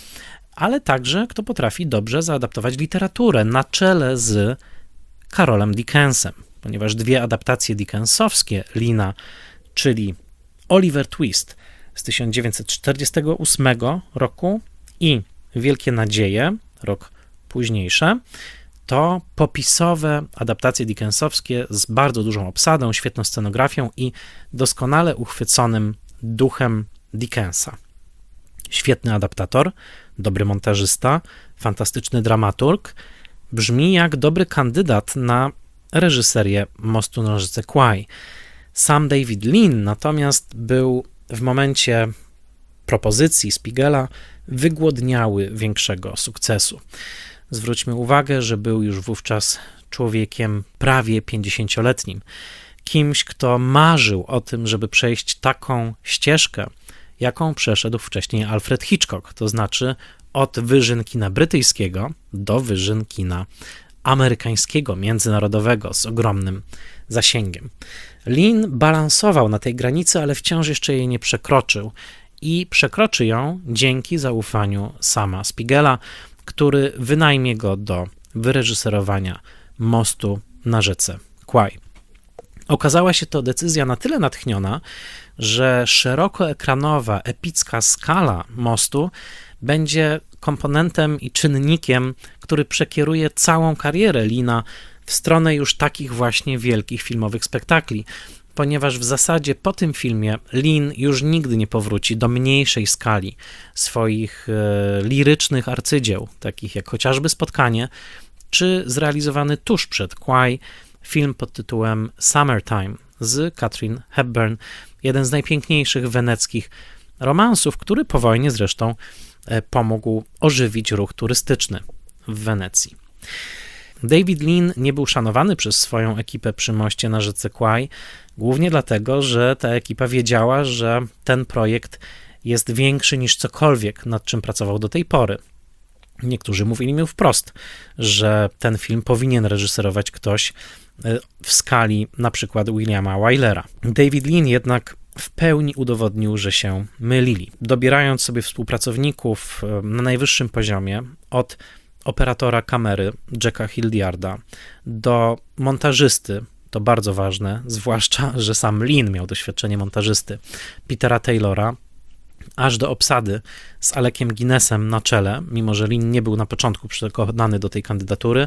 A: ale także kto potrafi dobrze zaadaptować literaturę na czele z Karolem Dickensem, ponieważ dwie adaptacje dickensowskie Lina, czyli Oliver Twist z tysiąc dziewięćset czterdziestego ósmego roku i Wielkie Nadzieje, rok późniejsze, to popisowe adaptacje dickensowskie z bardzo dużą obsadą, świetną scenografią i doskonale uchwyconym duchem Dickensa. Świetny adaptator, dobry montażysta, fantastyczny dramaturg, brzmi jak dobry kandydat na reżyserię Mostu na rzece Kwai. Sam David Lean natomiast był w momencie propozycji Spiegela wygłodniały większego sukcesu. Zwróćmy uwagę, że był już wówczas człowiekiem prawie pięćdziesięcioletnim. Kimś, kto marzył o tym, żeby przejść taką ścieżkę, jaką przeszedł wcześniej Alfred Hitchcock, to znaczy od wyżyn kina brytyjskiego do wyżyn kina amerykańskiego, międzynarodowego, z ogromnym zasięgiem. Lean balansował na tej granicy, ale wciąż jeszcze jej nie przekroczył i przekroczy ją dzięki zaufaniu sama Spiegela, który wynajmie go do wyreżyserowania Mostu na rzece Kwai. Okazała się to decyzja na tyle natchniona, że szerokoekranowa, epicka skala mostu będzie komponentem i czynnikiem, który przekieruje całą karierę Leana w stronę już takich właśnie wielkich filmowych spektakli, ponieważ w zasadzie po tym filmie Lean już nigdy nie powróci do mniejszej skali swoich e, lirycznych arcydzieł, takich jak chociażby Spotkanie, czy zrealizowany tuż przed Kwai film pod tytułem Summertime z Katharine Hepburn, jeden z najpiękniejszych weneckich romansów, który po wojnie zresztą pomógł ożywić ruch turystyczny w Wenecji. David Lean nie był szanowany przez swoją ekipę przy moście na rzece Kwai, głównie dlatego, że ta ekipa wiedziała, że ten projekt jest większy niż cokolwiek, nad czym pracował do tej pory. Niektórzy mówili mi wprost, że ten film powinien reżyserować ktoś w skali na przykład Williama Wylera. David Lean jednak w pełni udowodnił, że się mylili. Dobierając sobie współpracowników na najwyższym poziomie, od operatora kamery Jacka Hildyarda do montażysty, to bardzo ważne, zwłaszcza, że sam Lean miał doświadczenie montażysty, Petera Taylora, aż do obsady z Alekiem Guinnessem na czele, mimo że Lean nie był na początku przekonany do tej kandydatury.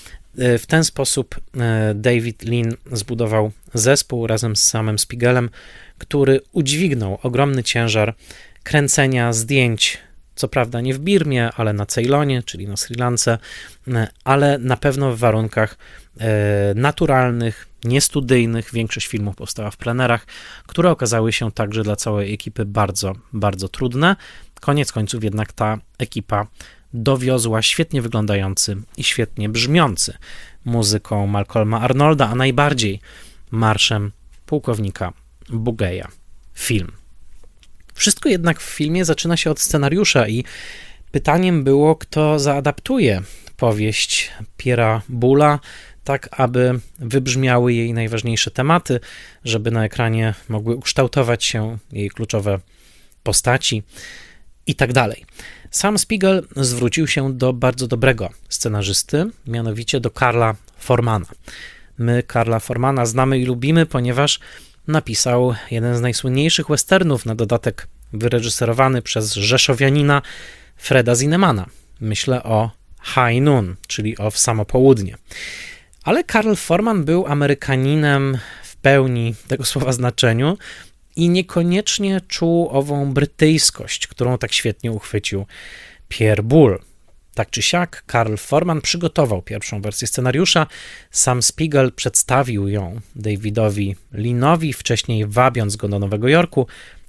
A: W ten sposób David Lean zbudował zespół razem z samym Spiegelem, który udźwignął ogromny ciężar kręcenia zdjęć, co prawda nie w Birmie, ale na Ceylonie, czyli na Sri Lance, ale na pewno w warunkach naturalnych, niestudyjnych. Większość filmów powstała w plenerach, które okazały się także dla całej ekipy bardzo, bardzo trudne. Koniec końców jednak ta ekipa dowiozła świetnie wyglądający i świetnie brzmiący muzyką Malcolma Arnolda, a najbardziej marszem pułkownika Bugeja film. Wszystko jednak w filmie zaczyna się od scenariusza i pytaniem było, kto zaadaptuje powieść Pierre'a Boulla, tak aby wybrzmiały jej najważniejsze tematy, żeby na ekranie mogły ukształtować się jej kluczowe postaci i tak dalej. Sam Spiegel zwrócił się do bardzo dobrego scenarzysty, mianowicie do Carla Formana. My Carla Formana znamy i lubimy, ponieważ napisał jeden z najsłynniejszych westernów, na dodatek wyreżyserowany przez rzeszowianina Freda Zinnemana. Myślę o High Noon, czyli o W samo południe. Ale Carl Forman był Amerykaninem w pełni tego słowa znaczeniu i niekoniecznie czuł ową brytyjskość, którą tak świetnie uchwycił Pierre Boulle. Tak czy siak, Carl Forman przygotował pierwszą wersję scenariusza, sam Spiegel przedstawił ją Davidowi Leanowi, wcześniej wabiąc go do Nowego Jorku,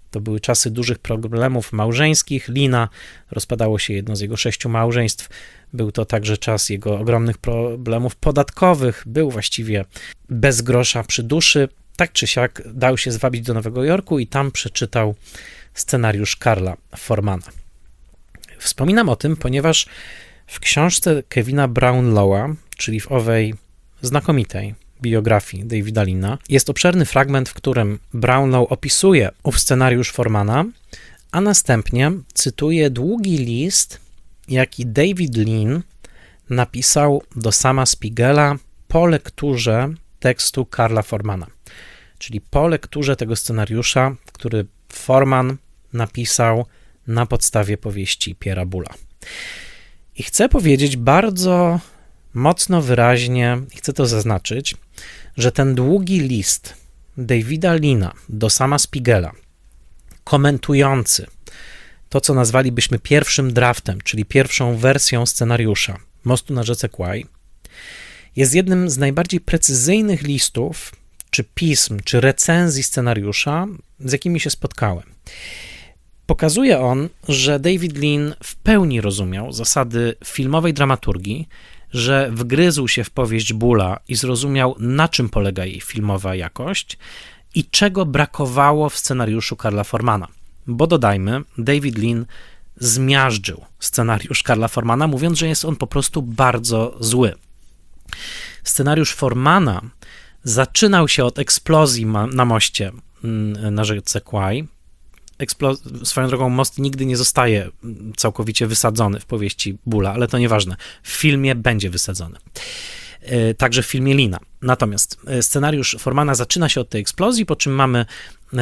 A: To były czasy dużych problemów małżeńskich. Lina, rozpadało się jedno z jego sześciu małżeństw. Był to także czas jego ogromnych problemów podatkowych. Był właściwie bez grosza przy duszy. Tak czy siak dał się zwabić do Nowego Jorku i tam przeczytał scenariusz Karla Formana. Wspominam o tym, ponieważ w książce Kevina Brownlowa, czyli w owej znakomitej biografii Davida Lina, jest obszerny fragment, w którym Brownlow opisuje ów scenariusz Formana, a następnie cytuje długi list, jaki David Lean napisał do Sama Spiegela po lekturze tekstu Karla Formana, czyli po lekturze tego scenariusza, który Forman napisał na podstawie powieści Pierre'a Boulla. I chcę powiedzieć bardzo mocno, wyraźnie, i chcę to zaznaczyć, że ten długi list Davida Leana do Sama Spiegela, komentujący to, co nazwalibyśmy pierwszym draftem, czyli pierwszą wersją scenariusza Mostu na rzece Kwai, jest jednym z najbardziej precyzyjnych listów, czy pism, czy recenzji scenariusza, z jakimi się spotkałem. Pokazuje on, że David Lean w pełni rozumiał zasady filmowej dramaturgii, że wgryzł się w powieść Boulla i zrozumiał, na czym polega jej filmowa jakość i czego brakowało w scenariuszu Karla Formana. Bo dodajmy, David Lean zmiażdżył scenariusz Karla Formana, mówiąc, że jest on po prostu bardzo zły. Scenariusz Formana zaczynał się od eksplozji na moście na rzece Kwai. Eksplo- swoją drogą most nigdy nie zostaje całkowicie wysadzony w powieści Boulla, ale to nieważne. W filmie będzie wysadzony. Yy, także w filmie Leana. Natomiast yy, scenariusz Formana zaczyna się od tej eksplozji, po czym mamy yy,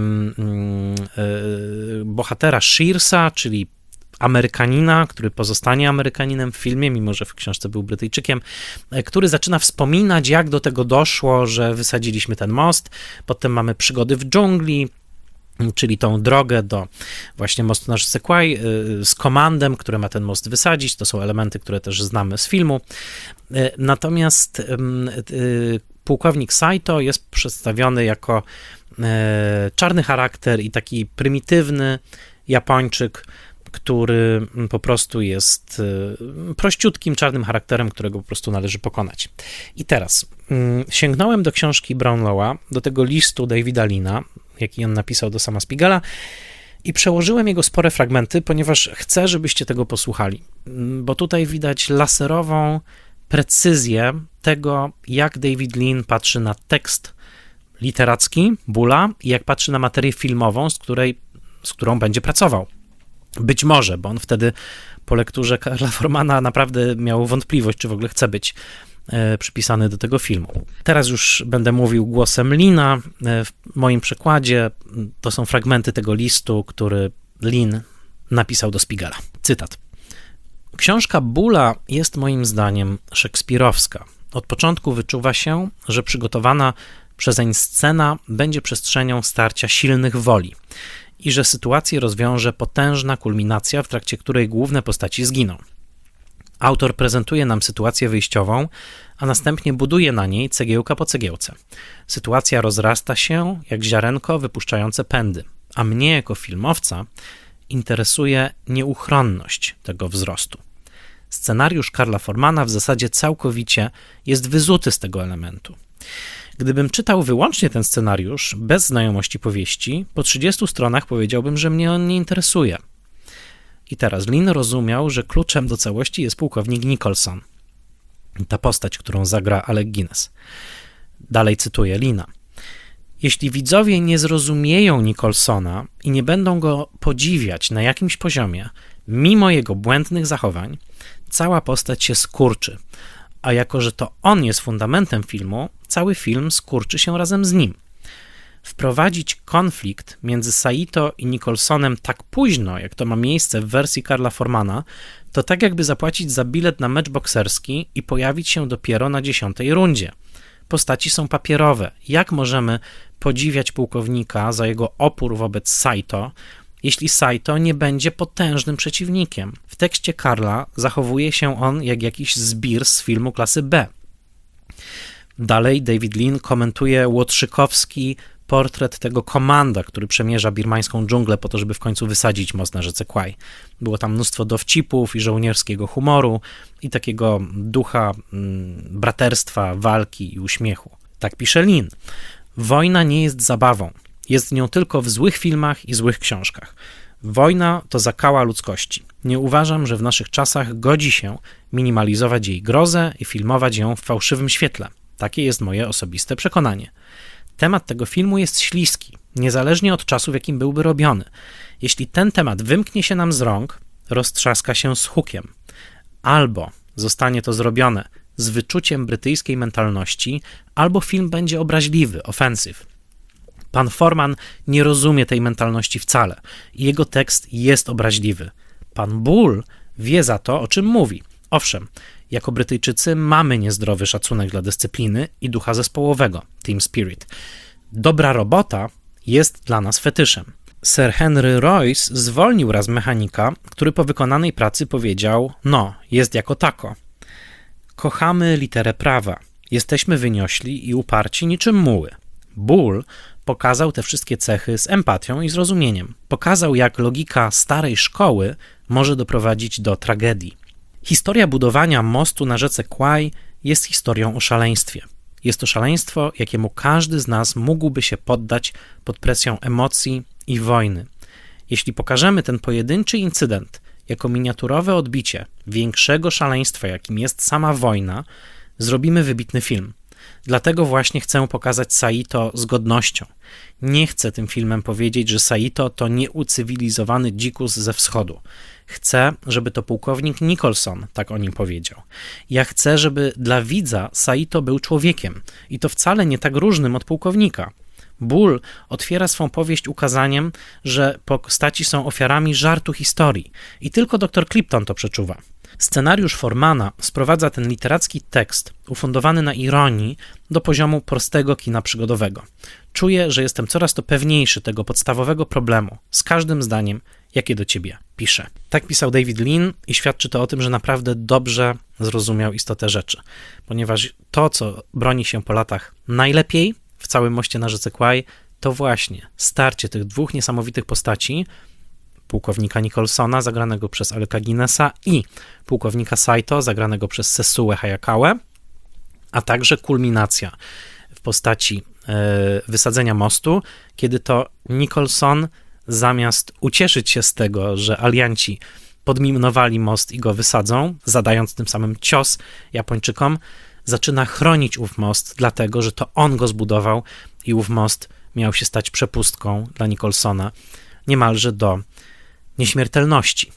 A: yy, bohatera Shearsa, czyli Amerykanina, który pozostanie Amerykaninem w filmie, mimo że w książce był Brytyjczykiem, który zaczyna wspominać, jak do tego doszło, że wysadziliśmy ten most. Potem mamy przygody w dżungli, czyli tą drogę do właśnie mostu na rzece Kwai z komandem, które ma ten most wysadzić. To są elementy, które też znamy z filmu. Natomiast pułkownik Saito jest przedstawiony jako czarny charakter i taki prymitywny Japończyk, który po prostu jest prościutkim, czarnym charakterem, którego po prostu należy pokonać. I teraz sięgnąłem do książki Brownlowa, do tego listu Davida Leana, jaki on napisał do Sama Spiegela, i przełożyłem jego spore fragmenty, ponieważ chcę, żebyście tego posłuchali, bo tutaj widać laserową precyzję tego, jak David Lean patrzy na tekst literacki Boulla i jak patrzy na materię filmową, z której, z którą będzie pracował. Być może, bo on wtedy po lekturze Karla Formana naprawdę miał wątpliwość, czy w ogóle chce być e, przypisany do tego filmu. Teraz już będę mówił głosem Leana. E, w moim przekładzie to są fragmenty tego listu, który Lean napisał do Spiegela. Cytat. Książka Boulla jest moim zdaniem szekspirowska. Od początku wyczuwa się, że przygotowana przezeń scena będzie przestrzenią starcia silnych woli i że sytuację rozwiąże potężna kulminacja, w trakcie której główne postaci zginą. Autor prezentuje nam sytuację wyjściową, a następnie buduje na niej cegiełka po cegiełce. Sytuacja rozrasta się jak ziarenko wypuszczające pędy, a mnie jako filmowca interesuje nieuchronność tego wzrostu. Scenariusz Karla Formana w zasadzie całkowicie jest wyzuty z tego elementu. Gdybym czytał wyłącznie ten scenariusz, bez znajomości powieści, po trzydziestu stronach powiedziałbym, że mnie on nie interesuje. I teraz Lean rozumiał, że kluczem do całości jest pułkownik Nicholson. Ta postać, którą zagra Alec Guinness. Dalej cytuję Leana. Jeśli widzowie nie zrozumieją Nicholsona i nie będą go podziwiać na jakimś poziomie, mimo jego błędnych zachowań, cała postać się skurczy. A jako, że to on jest fundamentem filmu, cały film skurczy się razem z nim. Wprowadzić konflikt między Saito i Nicholsonem tak późno, jak to ma miejsce w wersji Karla Formana, to tak jakby zapłacić za bilet na mecz bokserski i pojawić się dopiero na dziesiątej rundzie. Postaci są papierowe. Jak możemy podziwiać pułkownika za jego opór wobec Saito, jeśli Saito nie będzie potężnym przeciwnikiem? W tekście Karla zachowuje się on jak jakiś zbir z filmu klasy B. Dalej David Lean komentuje łotrzykowski portret tego komanda, który przemierza birmańską dżunglę po to, żeby w końcu wysadzić most na rzece Kwaj. Było tam mnóstwo dowcipów i żołnierskiego humoru i takiego ducha mm, braterstwa, walki i uśmiechu. Tak pisze Lin. Wojna nie jest zabawą. Jest nią tylko w złych filmach i złych książkach. Wojna to zakała ludzkości. Nie uważam, że w naszych czasach godzi się minimalizować jej grozę i filmować ją w fałszywym świetle. Takie jest moje osobiste przekonanie. Temat tego filmu jest śliski, niezależnie od czasu, w jakim byłby robiony. Jeśli ten temat wymknie się nam z rąk, roztrzaska się z hukiem. Albo zostanie to zrobione z wyczuciem brytyjskiej mentalności, albo film będzie obraźliwy, offensive. Pan Forman nie rozumie tej mentalności wcale i jego tekst jest obraźliwy. Pan Bull wie za to, o czym mówi. Owszem, jako Brytyjczycy mamy niezdrowy szacunek dla dyscypliny i ducha zespołowego, team spirit. Dobra robota jest dla nas fetyszem. Sir Henry Royce zwolnił raz mechanika, który po wykonanej pracy powiedział: no, jest jako tako. Kochamy literę prawa. Jesteśmy wyniośli i uparci niczym muły. Bull pokazał te wszystkie cechy z empatią i zrozumieniem. Pokazał, jak logika starej szkoły może doprowadzić do tragedii. Historia budowania mostu na rzece Kwaj jest historią o szaleństwie. Jest to szaleństwo, jakiemu każdy z nas mógłby się poddać pod presją emocji i wojny. Jeśli pokażemy ten pojedynczy incydent jako miniaturowe odbicie większego szaleństwa, jakim jest sama wojna, zrobimy wybitny film. Dlatego właśnie chcę pokazać Saito z godnością. Nie chcę tym filmem powiedzieć, że Saito to nieucywilizowany dzikus ze wschodu. Chcę, żeby to pułkownik Nicholson tak o nim powiedział. Ja chcę, żeby dla widza Saito był człowiekiem i to wcale nie tak różnym od pułkownika. Bull otwiera swą powieść ukazaniem, że postaci są ofiarami żartu historii i tylko doktor Clipton to przeczuwa. Scenariusz Formana sprowadza ten literacki tekst, ufundowany na ironii, do poziomu prostego kina przygodowego. Czuję, że jestem coraz to pewniejszy tego podstawowego problemu z każdym zdaniem, jakie do ciebie piszę. Tak pisał David Lean i świadczy to o tym, że naprawdę dobrze zrozumiał istotę rzeczy, ponieważ to, co broni się po latach najlepiej w całym moście na rzece Kwaj, to właśnie starcie tych dwóch niesamowitych postaci, pułkownika Nicholsona, zagranego przez Aleka Guinnessa, i pułkownika Saito, zagranego przez Sesue Hayakawe, a także kulminacja w postaci yy, wysadzenia mostu, kiedy to Nicholson, zamiast ucieszyć się z tego, że alianci podminowali most i go wysadzą, zadając tym samym cios Japończykom, zaczyna chronić ów most, dlatego że to on go zbudował i ów most miał się stać przepustką dla Nicholsona niemalże do nieśmiertelności.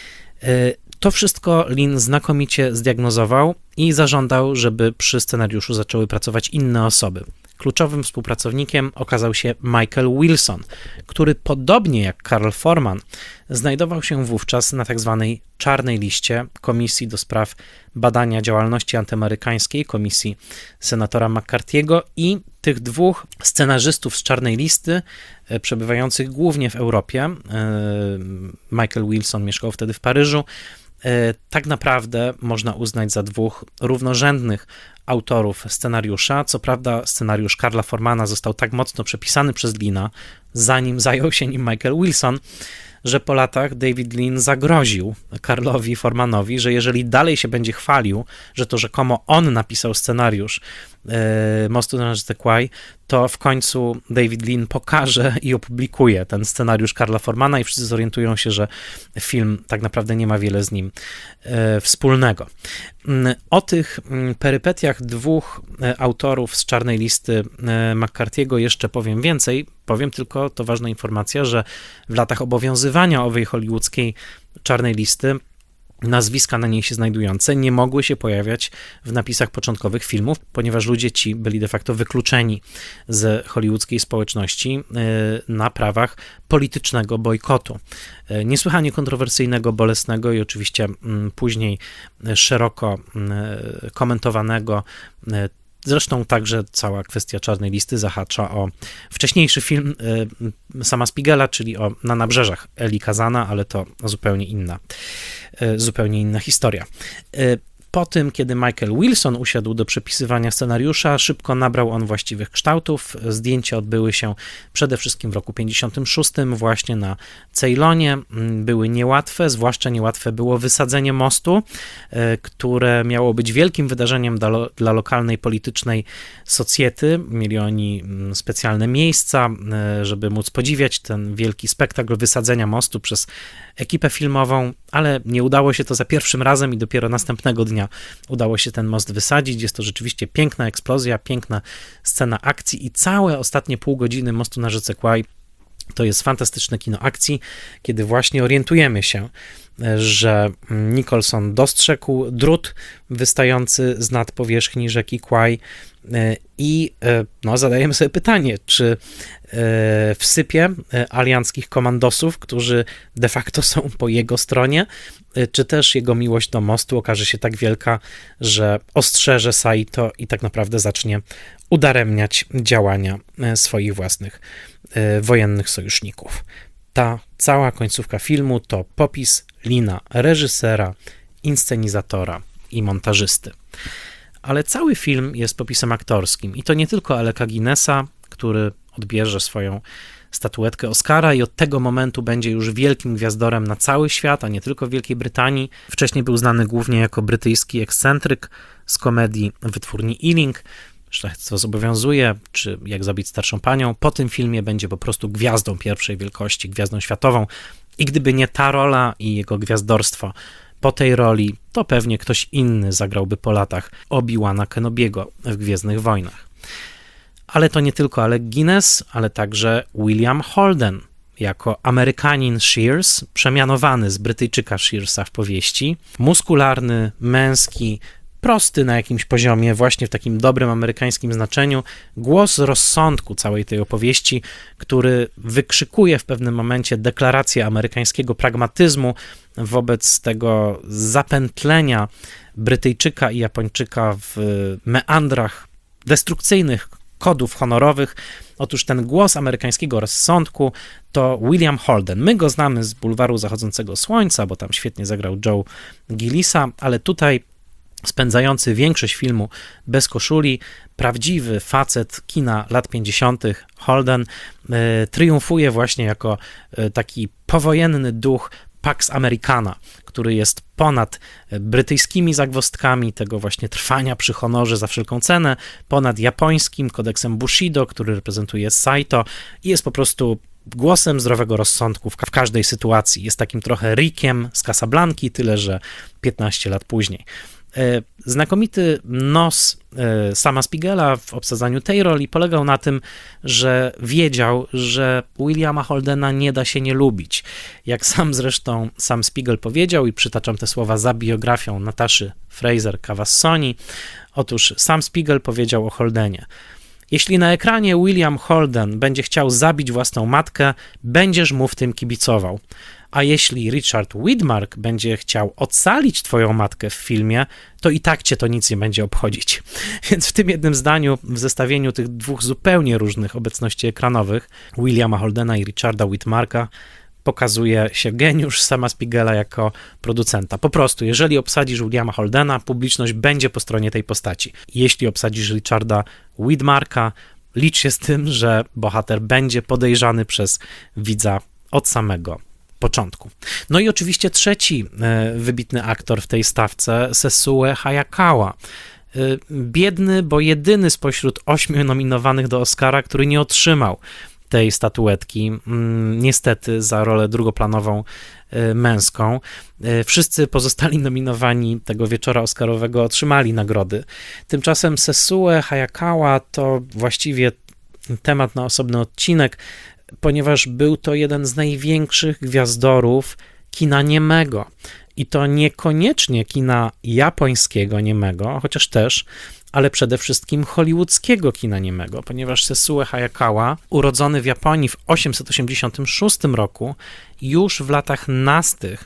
A: To wszystko Lin znakomicie zdiagnozował i zażądał, żeby przy scenariuszu zaczęły pracować inne osoby. Kluczowym współpracownikiem okazał się Michael Wilson, który podobnie jak Karl Forman znajdował się wówczas na tak zwanej czarnej liście Komisji do spraw badania działalności antyamerykańskiej, komisji senatora McCarthy'ego, i tych dwóch scenarzystów z czarnej listy, przebywających głównie w Europie, Michael Wilson mieszkał wtedy w Paryżu, tak naprawdę można uznać za dwóch równorzędnych autorów scenariusza. Co prawda scenariusz Karla Formana został tak mocno przepisany przez Lina, zanim zajął się nim Michael Wilson, że po latach David Lean zagroził Karlowi Formanowi, że jeżeli dalej się będzie chwalił, że to rzekomo on napisał scenariusz e, Mostu na rzece Kwaj, to w końcu David Lean pokaże i opublikuje ten scenariusz Karla Formana i wszyscy zorientują się, że film tak naprawdę nie ma wiele z nim e, wspólnego. O tych perypetiach dwóch autorów z czarnej listy McCarthy'ego jeszcze powiem więcej. Powiem tylko, to ważna informacja, że w latach obowiązywania owej hollywoodzkiej czarnej listy nazwiska na niej się znajdujące nie mogły się pojawiać w napisach początkowych filmów, ponieważ ludzie ci byli de facto wykluczeni z hollywoodzkiej społeczności na prawach politycznego bojkotu. Niesłychanie kontrowersyjnego, bolesnego i oczywiście później szeroko komentowanego. Zresztą także cała kwestia czarnej listy zahacza o wcześniejszy film sama Spiegela, czyli o Na nabrzeżach Eli Kazana, ale to zupełnie inna, zupełnie inna historia. Po tym, kiedy Michael Wilson usiadł do przepisywania scenariusza, szybko nabrał on właściwych kształtów. Zdjęcia odbyły się przede wszystkim w roku pięćdziesiątym szóstym właśnie na Ceylonie. Były niełatwe, zwłaszcza niełatwe było wysadzenie mostu, które miało być wielkim wydarzeniem dla, lo, dla lokalnej politycznej socjety. Mieli oni specjalne miejsca, żeby móc podziwiać ten wielki spektakl wysadzenia mostu przez ekipę filmową, ale nie udało się to za pierwszym razem i dopiero następnego dnia udało się ten most wysadzić. Jest to rzeczywiście piękna eksplozja, piękna scena akcji i całe ostatnie pół godziny Mostu na rzece Kwai to jest fantastyczne kino akcji, kiedy właśnie orientujemy się, że Nicholson dostrzegł drut wystający z nad powierzchni rzeki Kwai i no, zadajemy sobie pytanie, czy w sypie alianckich komandosów, którzy de facto są po jego stronie, czy też jego miłość do mostu okaże się tak wielka, że ostrzeże Saito i tak naprawdę zacznie udaremniać działania swoich własnych wojennych sojuszników. Ta cała końcówka filmu to popis lina reżysera, inscenizatora i montażysty. Ale cały film jest popisem aktorskim i to nie tylko Aleka Guinnessa, który odbierze swoją statuetkę Oscara i od tego momentu będzie już wielkim gwiazdorem na cały świat, a nie tylko w Wielkiej Brytanii. Wcześniej był znany głównie jako brytyjski ekscentryk z komedii wytwórni Ealing, Szlachectwo zobowiązuje, czy Jak zabić starszą panią. Po tym filmie będzie po prostu gwiazdą pierwszej wielkości, gwiazdą światową i gdyby nie ta rola i jego gwiazdorstwo po tej roli, to pewnie ktoś inny zagrałby po latach Obi-Wana Kenobiego w Gwiezdnych Wojnach. Ale to nie tylko Alec Guinness, ale także William Holden jako Amerykanin Shears, przemianowany z Brytyjczyka Shearsa w powieści. Muskularny, męski, prosty na jakimś poziomie, właśnie w takim dobrym amerykańskim znaczeniu, głos rozsądku całej tej opowieści, który wykrzykuje w pewnym momencie deklarację amerykańskiego pragmatyzmu wobec tego zapętlenia Brytyjczyka i Japończyka w meandrach destrukcyjnych kodów honorowych. Otóż ten głos amerykańskiego rozsądku to William Holden. My go znamy z Bulwaru Zachodzącego Słońca, bo tam świetnie zagrał Joe Gillisa, ale tutaj spędzający większość filmu bez koszuli, prawdziwy facet kina lat pięćdziesiątych Holden y, triumfuje właśnie jako y, taki powojenny duch Pax Americana, który jest ponad brytyjskimi zagwozdkami tego właśnie trwania przy honorze za wszelką cenę, ponad japońskim kodeksem Bushido, który reprezentuje Saito i jest po prostu głosem zdrowego rozsądku w, w każdej sytuacji. Jest takim trochę Rickiem z Casablanki, tyle że piętnaście lat później. Znakomity nos Sama Spiegela w obsadzaniu tej roli polegał na tym, że wiedział, że Williama Holdena nie da się nie lubić. Jak sam zresztą Sam Spiegel powiedział, i przytaczam te słowa za biografią Nataszy Fraser-Cavassoni, otóż Sam Spiegel powiedział o Holdenie: jeśli na ekranie William Holden będzie chciał zabić własną matkę, będziesz mu w tym kibicował. A jeśli Richard Widmark będzie chciał ocalić twoją matkę w filmie, to i tak cię to nic nie będzie obchodzić. Więc w tym jednym zdaniu, w zestawieniu tych dwóch zupełnie różnych obecności ekranowych, Williama Holdena i Richarda Widmarka, pokazuje się geniusz Sama Spiegela jako producenta. Po prostu, jeżeli obsadzisz Williama Holdena, publiczność będzie po stronie tej postaci. Jeśli obsadzisz Richarda Widmarka, licz się z tym, że bohater będzie podejrzany przez widza od samego początku. No i oczywiście trzeci e, wybitny aktor w tej stawce, Sesue Hayakawa. E, biedny, bo jedyny spośród ośmiu nominowanych do Oscara, który nie otrzymał tej statuetki, niestety za rolę drugoplanową męską. Wszyscy pozostali nominowani tego wieczora oscarowego otrzymali nagrody. Tymczasem Sesue Hayakawa to właściwie temat na osobny odcinek, ponieważ był to jeden z największych gwiazdorów kina niemego. I to niekoniecznie kina japońskiego niemego, chociaż też, ale przede wszystkim hollywoodzkiego kina niemego, ponieważ Sesue Hayakawa, urodzony w Japonii w osiemset osiemdziesiątym szóstym roku, już w latach nastych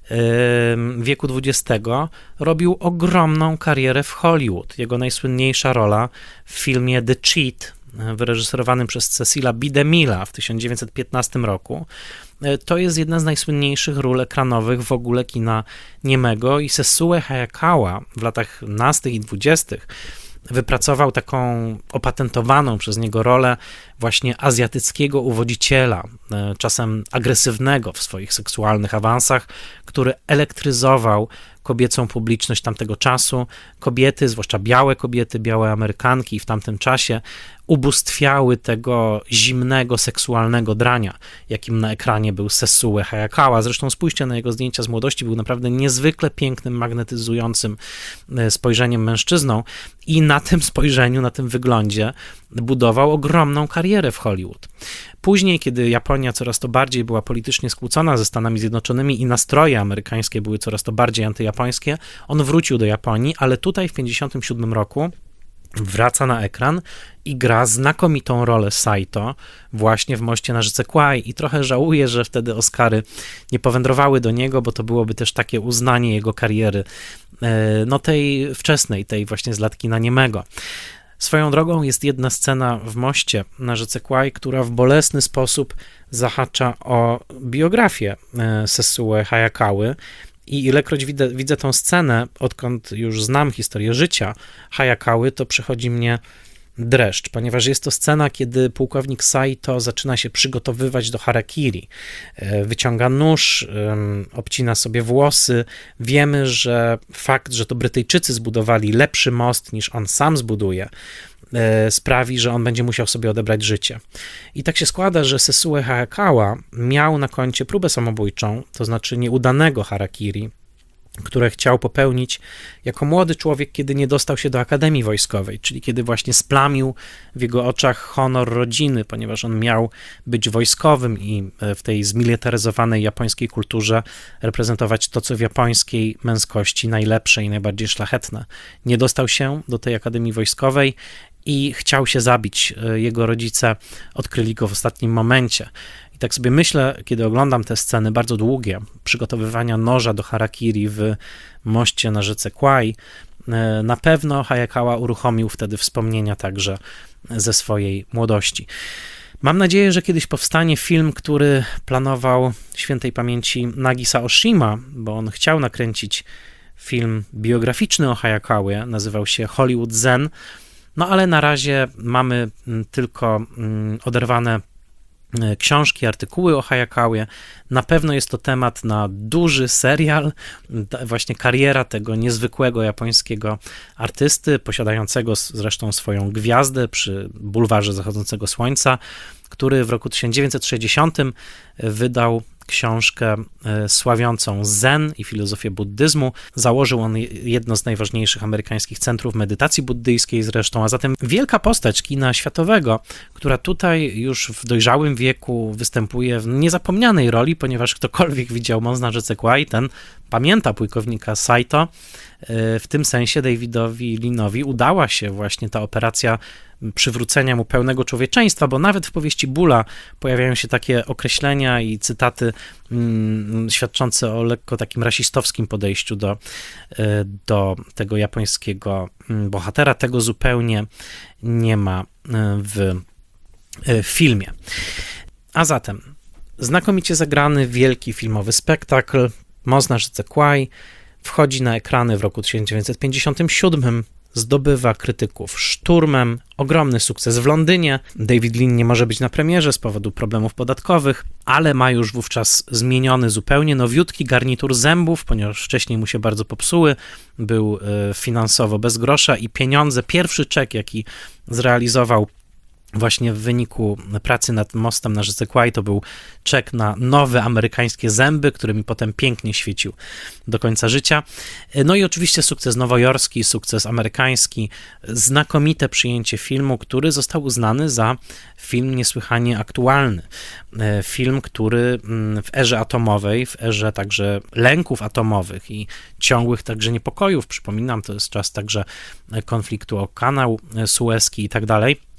A: wieku dwudziestego robił ogromną karierę w Hollywood. Jego najsłynniejsza rola w filmie The Cheat wyreżyserowanym przez Cecila B. DeMilla w tysiąc dziewięćset piętnastym roku. To jest jedna z najsłynniejszych ról ekranowych w ogóle kina niemego i Sesue Hayakawa w latach nastych i dwudziestych wypracował taką opatentowaną przez niego rolę właśnie azjatyckiego uwodziciela, czasem agresywnego w swoich seksualnych awansach, który elektryzował kobiecą publiczność tamtego czasu. Kobiety, zwłaszcza białe kobiety, białe Amerykanki w tamtym czasie ubóstwiały tego zimnego, seksualnego drania, jakim na ekranie był Sesue Hayakawa. Zresztą spójrzcie na jego zdjęcia z młodości, był naprawdę niezwykle pięknym, magnetyzującym spojrzeniem mężczyzną i na tym spojrzeniu, na tym wyglądzie budował ogromną karierę w Hollywood. Później, kiedy Japonia coraz to bardziej była politycznie skłócona ze Stanami Zjednoczonymi i nastroje amerykańskie były coraz to bardziej antyjapońskie, on wrócił do Japonii, ale tutaj w pięćdziesiątym siódmym roku wraca na ekran i gra znakomitą rolę Saito właśnie w Moście na rzece Kwai i trochę żałuję, że wtedy Oscary nie powędrowały do niego, bo to byłoby też takie uznanie jego kariery, no tej wczesnej, tej właśnie z lat kina niemego. Swoją drogą jest jedna scena w Moście na rzece Kwai, która w bolesny sposób zahacza o biografię Sesue Hayakawy. I ilekroć widzę, widzę tą scenę, odkąd już znam historię życia Hayakawy, to przychodzi mnie dreszcz, ponieważ jest to scena, kiedy pułkownik Saito zaczyna się przygotowywać do harakiri. Wyciąga nóż, obcina sobie włosy. Wiemy, że fakt, że to Brytyjczycy zbudowali lepszy most niż on sam zbuduje, sprawi, że on będzie musiał sobie odebrać życie. I tak się składa, że Sesue Hayakawa miał na koncie próbę samobójczą, to znaczy nieudanego harakiri, które chciał popełnić jako młody człowiek, kiedy nie dostał się do Akademii Wojskowej, czyli kiedy właśnie splamił w jego oczach honor rodziny, ponieważ on miał być wojskowym i w tej zmilitaryzowanej japońskiej kulturze reprezentować to, co w japońskiej męskości najlepsze i najbardziej szlachetne. Nie dostał się do tej Akademii Wojskowej i chciał się zabić. Jego rodzice odkryli go w ostatnim momencie. I tak sobie myślę, kiedy oglądam te sceny bardzo długie, przygotowywania noża do harakiri w Moście na rzece Kwai, na pewno Hayakawa uruchomił wtedy wspomnienia także ze swojej młodości. Mam nadzieję, że kiedyś powstanie film, który planował świętej pamięci Nagisa Oshima, bo on chciał nakręcić film biograficzny o Hayakawie, nazywał się Hollywood Zen, no ale na razie mamy tylko oderwane książki, artykuły o Hayakawie. Na pewno jest to temat na duży serial, właśnie kariera tego niezwykłego japońskiego artysty, posiadającego zresztą swoją gwiazdę przy bulwarze zachodzącego słońca, który w roku tysiąc dziewięćset sześćdziesiątym wydał książkę sławiącą zen i filozofię buddyzmu. Założył on jedno z najważniejszych amerykańskich centrów medytacji buddyjskiej zresztą, a zatem wielka postać kina światowego, która tutaj już w dojrzałym wieku występuje w niezapomnianej roli, ponieważ ktokolwiek widział Most na rzece Kwai, ten pamięta pułkownika Saito. W tym sensie Davidowi Leanowi udała się właśnie ta operacja przywrócenia mu pełnego człowieczeństwa, bo nawet w powieści Bulla pojawiają się takie określenia i cytaty mm, świadczące o lekko takim rasistowskim podejściu do, do tego japońskiego bohatera. Tego zupełnie nie ma w, w filmie. A zatem znakomicie zagrany, wielki filmowy spektakl Most na rzece Kwai wchodzi na ekrany w roku tysiąc dziewięćset pięćdziesiątym siódmym, zdobywa krytyków szturmem, ogromny sukces w Londynie. David Lean nie może być na premierze z powodu problemów podatkowych, ale ma już wówczas zmieniony zupełnie nowiutki garnitur zębów, ponieważ wcześniej mu się bardzo popsuły, był finansowo bez grosza i pieniądze, pierwszy czek, jaki zrealizował właśnie w wyniku pracy nad mostem na rzece Kwai, to był czek na nowe amerykańskie zęby, którymi potem pięknie świecił do końca życia. No i oczywiście sukces nowojorski, sukces amerykański, znakomite przyjęcie filmu, który został uznany za film niesłychanie aktualny. Film, który w erze atomowej, w erze także lęków atomowych i ciągłych także niepokojów, przypominam, to jest czas także konfliktu o kanał sueski i tak dalej,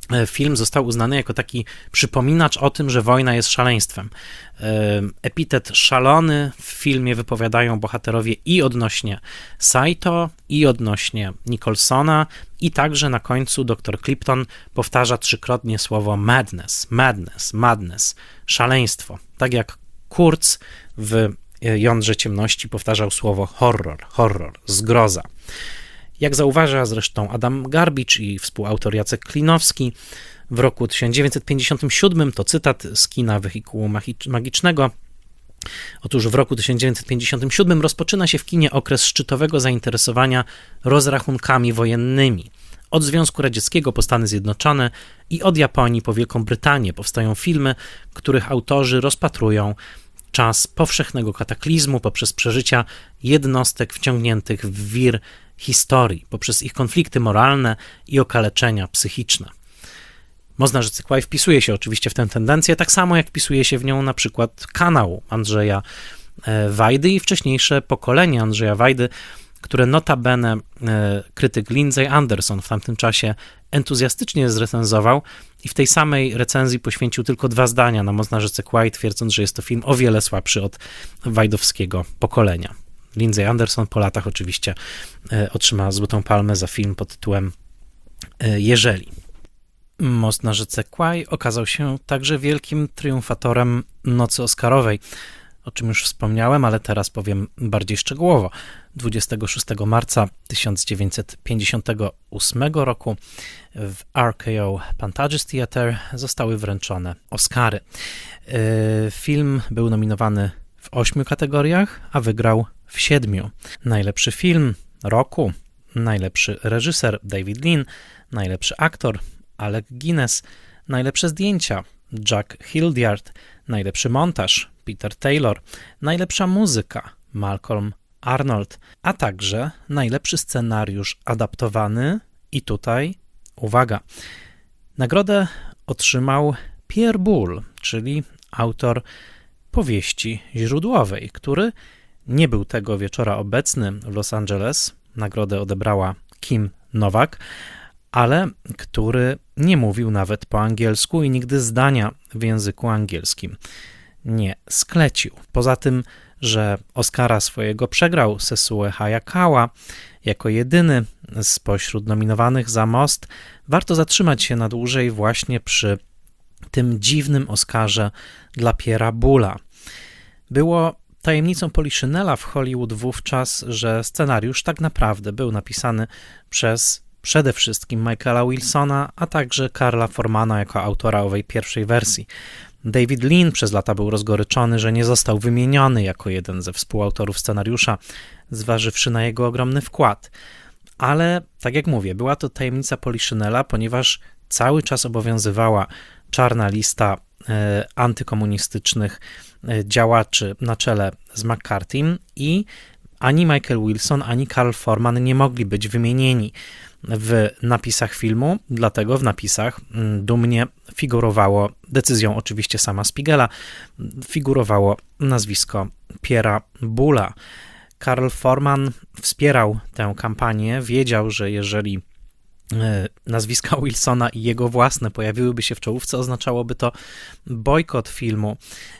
A: film został uznany jako taki przypominacz o tym, że wojna jest szaleństwem. Epitet szalony w filmie wypowiadają bohaterowie i odnośnie Saito, i odnośnie Nicholsona, i także na końcu doktor Clipton powtarza trzykrotnie słowo madness, madness, madness, szaleństwo. Tak jak Kurtz w Jądrze Ciemności powtarzał słowo horror, horror, zgroza. Jak zauważa zresztą Adam Garbicz i współautor Jacek Klinowski, w roku tysiąc dziewięćset pięćdziesiątym siódmym, to cytat z kina Wehikułu Magicznego, otóż w roku tysiąc dziewięćset pięćdziesiątym siódmym rozpoczyna się w kinie okres szczytowego zainteresowania rozrachunkami wojennymi. Od Związku Radzieckiego po Stany Zjednoczone i od Japonii po Wielką Brytanię powstają filmy, których autorzy rozpatrują czas powszechnego kataklizmu poprzez przeżycia jednostek wciągniętych w wir historii, poprzez ich konflikty moralne i okaleczenia psychiczne. Można rzec Kwaj wpisuje się oczywiście w tę tendencję, tak samo jak wpisuje się w nią na przykład kanał Andrzeja Wajdy i wcześniejsze pokolenie Andrzeja Wajdy, które notabene krytyk Lindsay Anderson w tamtym czasie entuzjastycznie zrecenzował i w tej samej recenzji poświęcił tylko dwa zdania na Można rzece Kwaj, twierdząc, że jest to film o wiele słabszy od wajdowskiego pokolenia. Lindsay Anderson po latach oczywiście otrzymała Złotą Palmę za film pod tytułem Jeżeli. Most na rzece Kwaj okazał się także wielkim triumfatorem nocy oscarowej, o czym już wspomniałem, ale teraz powiem bardziej szczegółowo. dwudziestego szóstego marca tysiąc dziewięćset pięćdziesiątego ósmego roku w R K O Pantages Theatre zostały wręczone Oscary. Film był nominowany w ośmiu kategoriach, a wygrał w siedmiu. Najlepszy film roku, najlepszy reżyser David Lean, najlepszy aktor Alec Guinness, najlepsze zdjęcia Jack Hildyard, najlepszy montaż Peter Taylor, najlepsza muzyka Malcolm Arnold, a także najlepszy scenariusz adaptowany i tutaj, uwaga, nagrodę otrzymał Pierre Boulle, czyli autor powieści źródłowej, który nie był tego wieczora obecny w Los Angeles, nagrodę odebrała Kim Novak, ale który nie mówił nawet po angielsku i nigdy zdania w języku angielskim nie sklecił. Poza tym, że Oscara swojego przegrał Sesue Hayakawa jako jedyny spośród nominowanych za Most, warto zatrzymać się na dłużej właśnie przy tym dziwnym Oscarze dla Pierre'a Boulla. Było tajemnicą Poliszynela w Hollywood wówczas, że scenariusz tak naprawdę był napisany przez przede wszystkim Michaela Wilsona, a także Karla Formana jako autora owej pierwszej wersji. David Lean przez lata był rozgoryczony, że nie został wymieniony jako jeden ze współautorów scenariusza, zważywszy na jego ogromny wkład. Ale, tak jak mówię, była to tajemnica Poliszynela, ponieważ cały czas obowiązywała czarna lista e, antykomunistycznych e, działaczy na czele z McCarthym i ani Michael Wilson, ani Karl Forman nie mogli być wymienieni w napisach filmu, dlatego w napisach dumnie figurowało, decyzją oczywiście sama Spiegela, figurowało nazwisko Pierre'a Boulla. Karl Forman wspierał tę kampanię, wiedział, że jeżeli nazwiska Wilsona i jego własne pojawiłyby się w czołówce, oznaczałoby to bojkot filmu,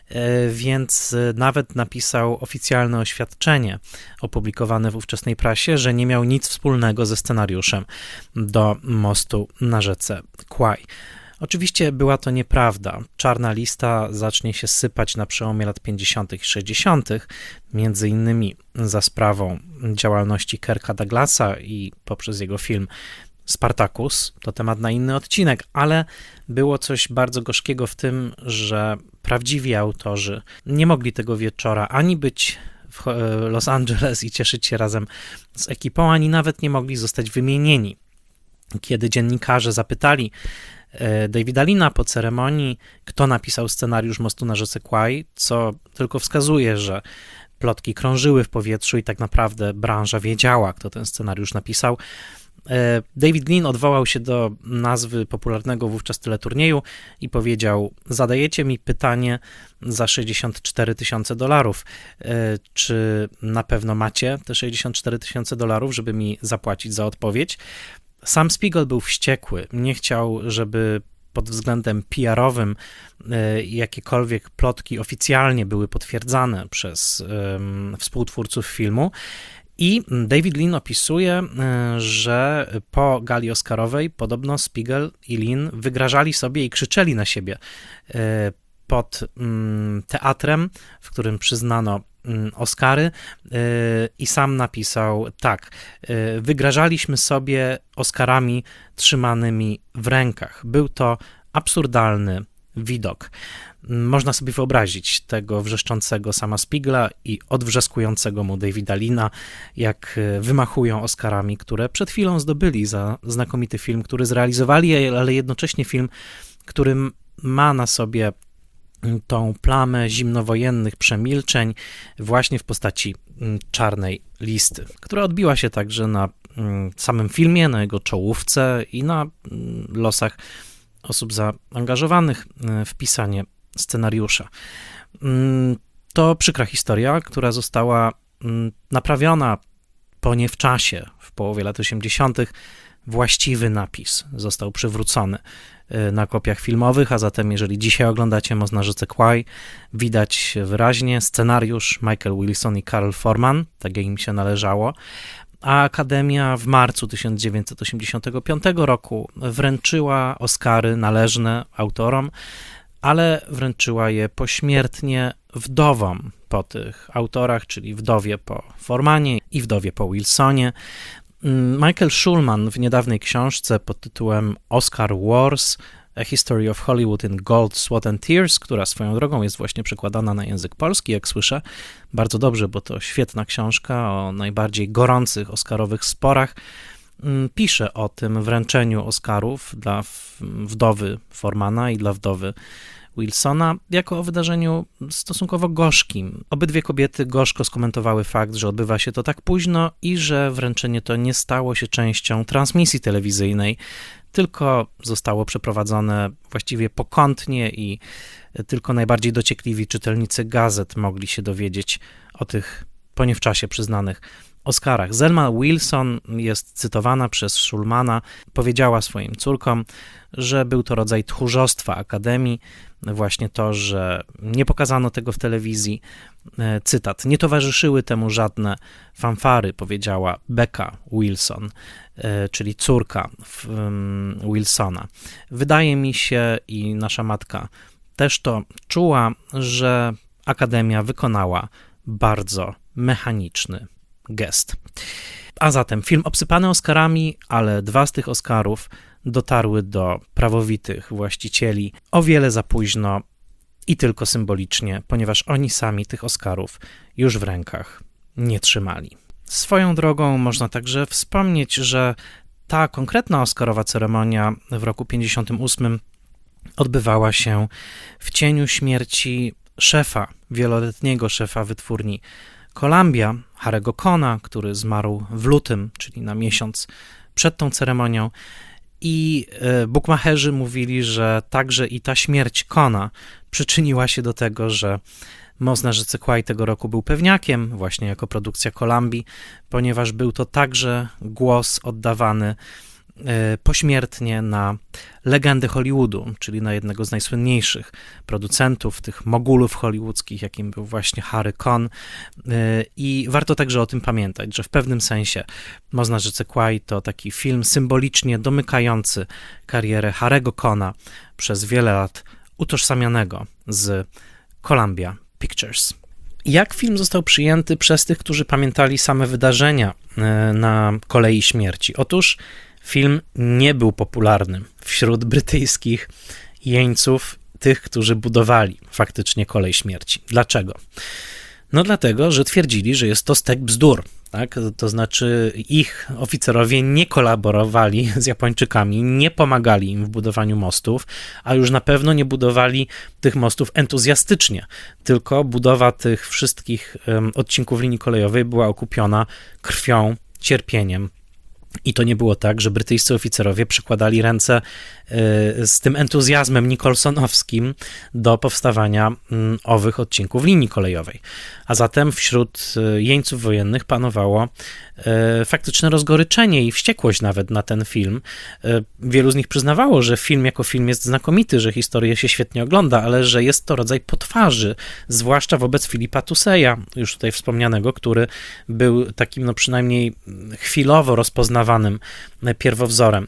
A: więc nawet napisał oficjalne oświadczenie opublikowane w ówczesnej prasie, że nie miał nic wspólnego ze scenariuszem do Mostu na rzece Kwaj. Oczywiście była to nieprawda. Czarna lista zacznie się sypać na przełomie lat pięćdziesiątych i sześćdziesiątych, między innymi za sprawą działalności Kirka Douglasa i poprzez jego film Spartacus, to temat na inny odcinek, ale było coś bardzo gorzkiego w tym, że prawdziwi autorzy nie mogli tego wieczora ani być w Los Angeles i cieszyć się razem z ekipą, ani nawet nie mogli zostać wymienieni. Kiedy dziennikarze zapytali Davida Leana po ceremonii, kto napisał scenariusz Mostu na rzece Kwaj, co tylko wskazuje, że plotki krążyły w powietrzu i tak naprawdę branża wiedziała, kto ten scenariusz napisał, David Lean odwołał się do nazwy popularnego wówczas teleturnieju i powiedział: zadajecie mi pytanie za sześćdziesiąt cztery tysiące dolarów. Czy na pewno macie te sześćdziesiąt cztery tysiące dolarów, żeby mi zapłacić za odpowiedź? Sam Spiegel był wściekły, nie chciał, żeby pod względem P R-owym jakiekolwiek plotki oficjalnie były potwierdzane przez um, współtwórców filmu. I David Lean opisuje, że po gali oscarowej podobno Spiegel i Lean wygrażali sobie i krzyczeli na siebie pod teatrem, w którym przyznano Oscary, i sam napisał tak: wygrażaliśmy sobie Oscarami trzymanymi w rękach. Był to absurdalny widok. Można sobie wyobrazić tego wrzeszczącego sama Spiegla i odwrzeskującego mu Davida Leana, jak wymachują Oscarami, które przed chwilą zdobyli za znakomity film, który zrealizowali, ale jednocześnie film, który ma na sobie tą plamę zimnowojennych przemilczeń właśnie w postaci Czarnej listy, która odbiła się także na samym filmie, na jego czołówce i na losach osób zaangażowanych w pisanie scenariusza. To przykra historia, która została naprawiona po nie w czasie, w połowie lat osiemdziesiątych. Właściwy napis został przywrócony na kopiach filmowych, a zatem jeżeli dzisiaj oglądacie Most na rzece Kwai, widać wyraźnie scenariusz Michael Wilson i Carl Foreman, tak jak im się należało, a Akademia w marcu tysiąc dziewięćset osiemdziesiątego piątego roku wręczyła Oscary należne autorom, ale wręczyła je pośmiertnie wdowom po tych autorach, czyli wdowie po Formanie i wdowie po Wilsonie. Michael Schulman w niedawnej książce pod tytułem Oscar Wars – A History of Hollywood in Gold, Sweat and Tears, która swoją drogą jest właśnie przekładana na język polski, jak słyszę. Bardzo dobrze, bo to świetna książka o najbardziej gorących oscarowych sporach. Pisze o tym wręczeniu Oscarów dla wdowy Formana i dla wdowy Wilsona jako o wydarzeniu stosunkowo gorzkim. Obydwie kobiety gorzko skomentowały fakt, że odbywa się to tak późno i że wręczenie to nie stało się częścią transmisji telewizyjnej, tylko zostało przeprowadzone właściwie pokątnie i tylko najbardziej dociekliwi czytelnicy gazet mogli się dowiedzieć o tych po nie w czasie przyznanych Oscarach. Zelma Wilson jest cytowana przez Schulmana, powiedziała swoim córkom, że był to rodzaj tchórzostwa Akademii, właśnie to, że nie pokazano tego w telewizji. Cytat: nie towarzyszyły temu żadne fanfary, powiedziała Becca Wilson, czyli córka Wilsona. Wydaje mi się, i nasza matka też to czuła, że Akademia wykonała bardzo mechaniczny gest. A zatem film obsypany Oscarami, ale dwa z tych Oscarów dotarły do prawowitych właścicieli o wiele za późno i tylko symbolicznie, ponieważ oni sami tych Oscarów już w rękach nie trzymali. Swoją drogą można także wspomnieć, że ta konkretna Oscarowa ceremonia w roku pięćdziesiątym ósmym odbywała się w cieniu śmierci szefa, wieloletniego szefa wytwórni Columbia, Harry'ego Cona, który zmarł w lutym, czyli na miesiąc przed tą ceremonią. I bukmacherzy mówili, że także i ta śmierć Cona przyczyniła się do tego, że Most na rzece Kwai tego roku był pewniakiem, właśnie jako produkcja Columbii, ponieważ był to także głos oddawany pośmiertnie na legendy Hollywoodu, czyli na jednego z najsłynniejszych producentów, tych mogulów hollywoodzkich, jakim był właśnie Harry Con. I warto także o tym pamiętać, że w pewnym sensie Most na rzece Kwai to taki film symbolicznie domykający karierę Harry'ego Cona przez wiele lat utożsamianego z Columbia Pictures. Jak film został przyjęty przez tych, którzy pamiętali same wydarzenia na kolei śmierci? Otóż film nie był popularny wśród brytyjskich jeńców, tych, którzy budowali faktycznie kolej śmierci. Dlaczego? No dlatego, że twierdzili, że jest to stek bzdur. Tak? To znaczy ich oficerowie nie kolaborowali z Japończykami, nie pomagali im w budowaniu mostów, a już na pewno nie budowali tych mostów entuzjastycznie, tylko budowa tych wszystkich um, odcinków linii kolejowej była okupiona krwią, cierpieniem I to nie było tak, że brytyjscy oficerowie przykładali ręce z tym entuzjazmem nicholsonowskim do powstawania owych odcinków linii kolejowej. A zatem wśród jeńców wojennych panowało faktyczne rozgoryczenie i wściekłość nawet na ten film. Wielu z nich przyznawało, że film jako film jest znakomity, że historię się świetnie ogląda, ale że jest to rodzaj potwarzy, zwłaszcza wobec Philippa Toussaint'a, już tutaj wspomnianego, który był takim no przynajmniej chwilowo rozpoznawanym pierwowzorem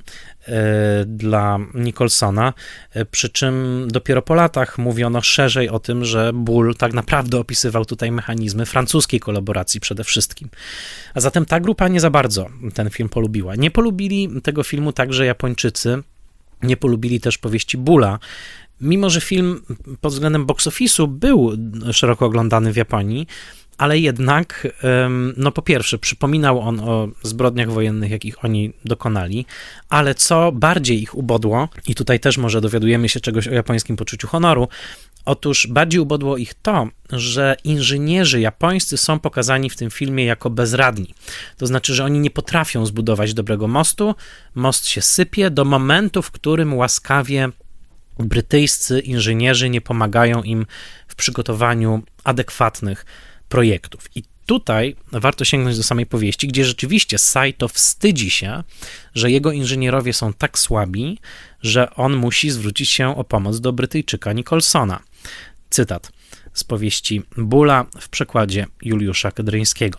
A: dla Nicholsona, przy czym dopiero po latach mówiono szerzej o tym, że Bull tak naprawdę opisywał tutaj mechanizmy francuskiej kolaboracji przede wszystkim. A zatem ta grupa nie za bardzo ten film polubiła. Nie polubili tego filmu także Japończycy, nie polubili też powieści Bulla, mimo że film pod względem box office'u był szeroko oglądany w Japonii, ale jednak, no po pierwsze, przypominał on o zbrodniach wojennych, jakich oni dokonali, ale co bardziej ich ubodło, i tutaj też może dowiadujemy się czegoś o japońskim poczuciu honoru, otóż bardziej ubodło ich to, że inżynierzy japońscy są pokazani w tym filmie jako bezradni. To znaczy, że oni nie potrafią zbudować dobrego mostu, most się sypie do momentu, w którym łaskawie brytyjscy inżynierzy nie pomagają im w przygotowaniu adekwatnych projektów. I tutaj warto sięgnąć do samej powieści, gdzie rzeczywiście Saito wstydzi się, że jego inżynierowie są tak słabi, że on musi zwrócić się o pomoc do Brytyjczyka Nicholsona. Cytat z powieści Bulla w przekładzie Juliusza Kedryńskiego.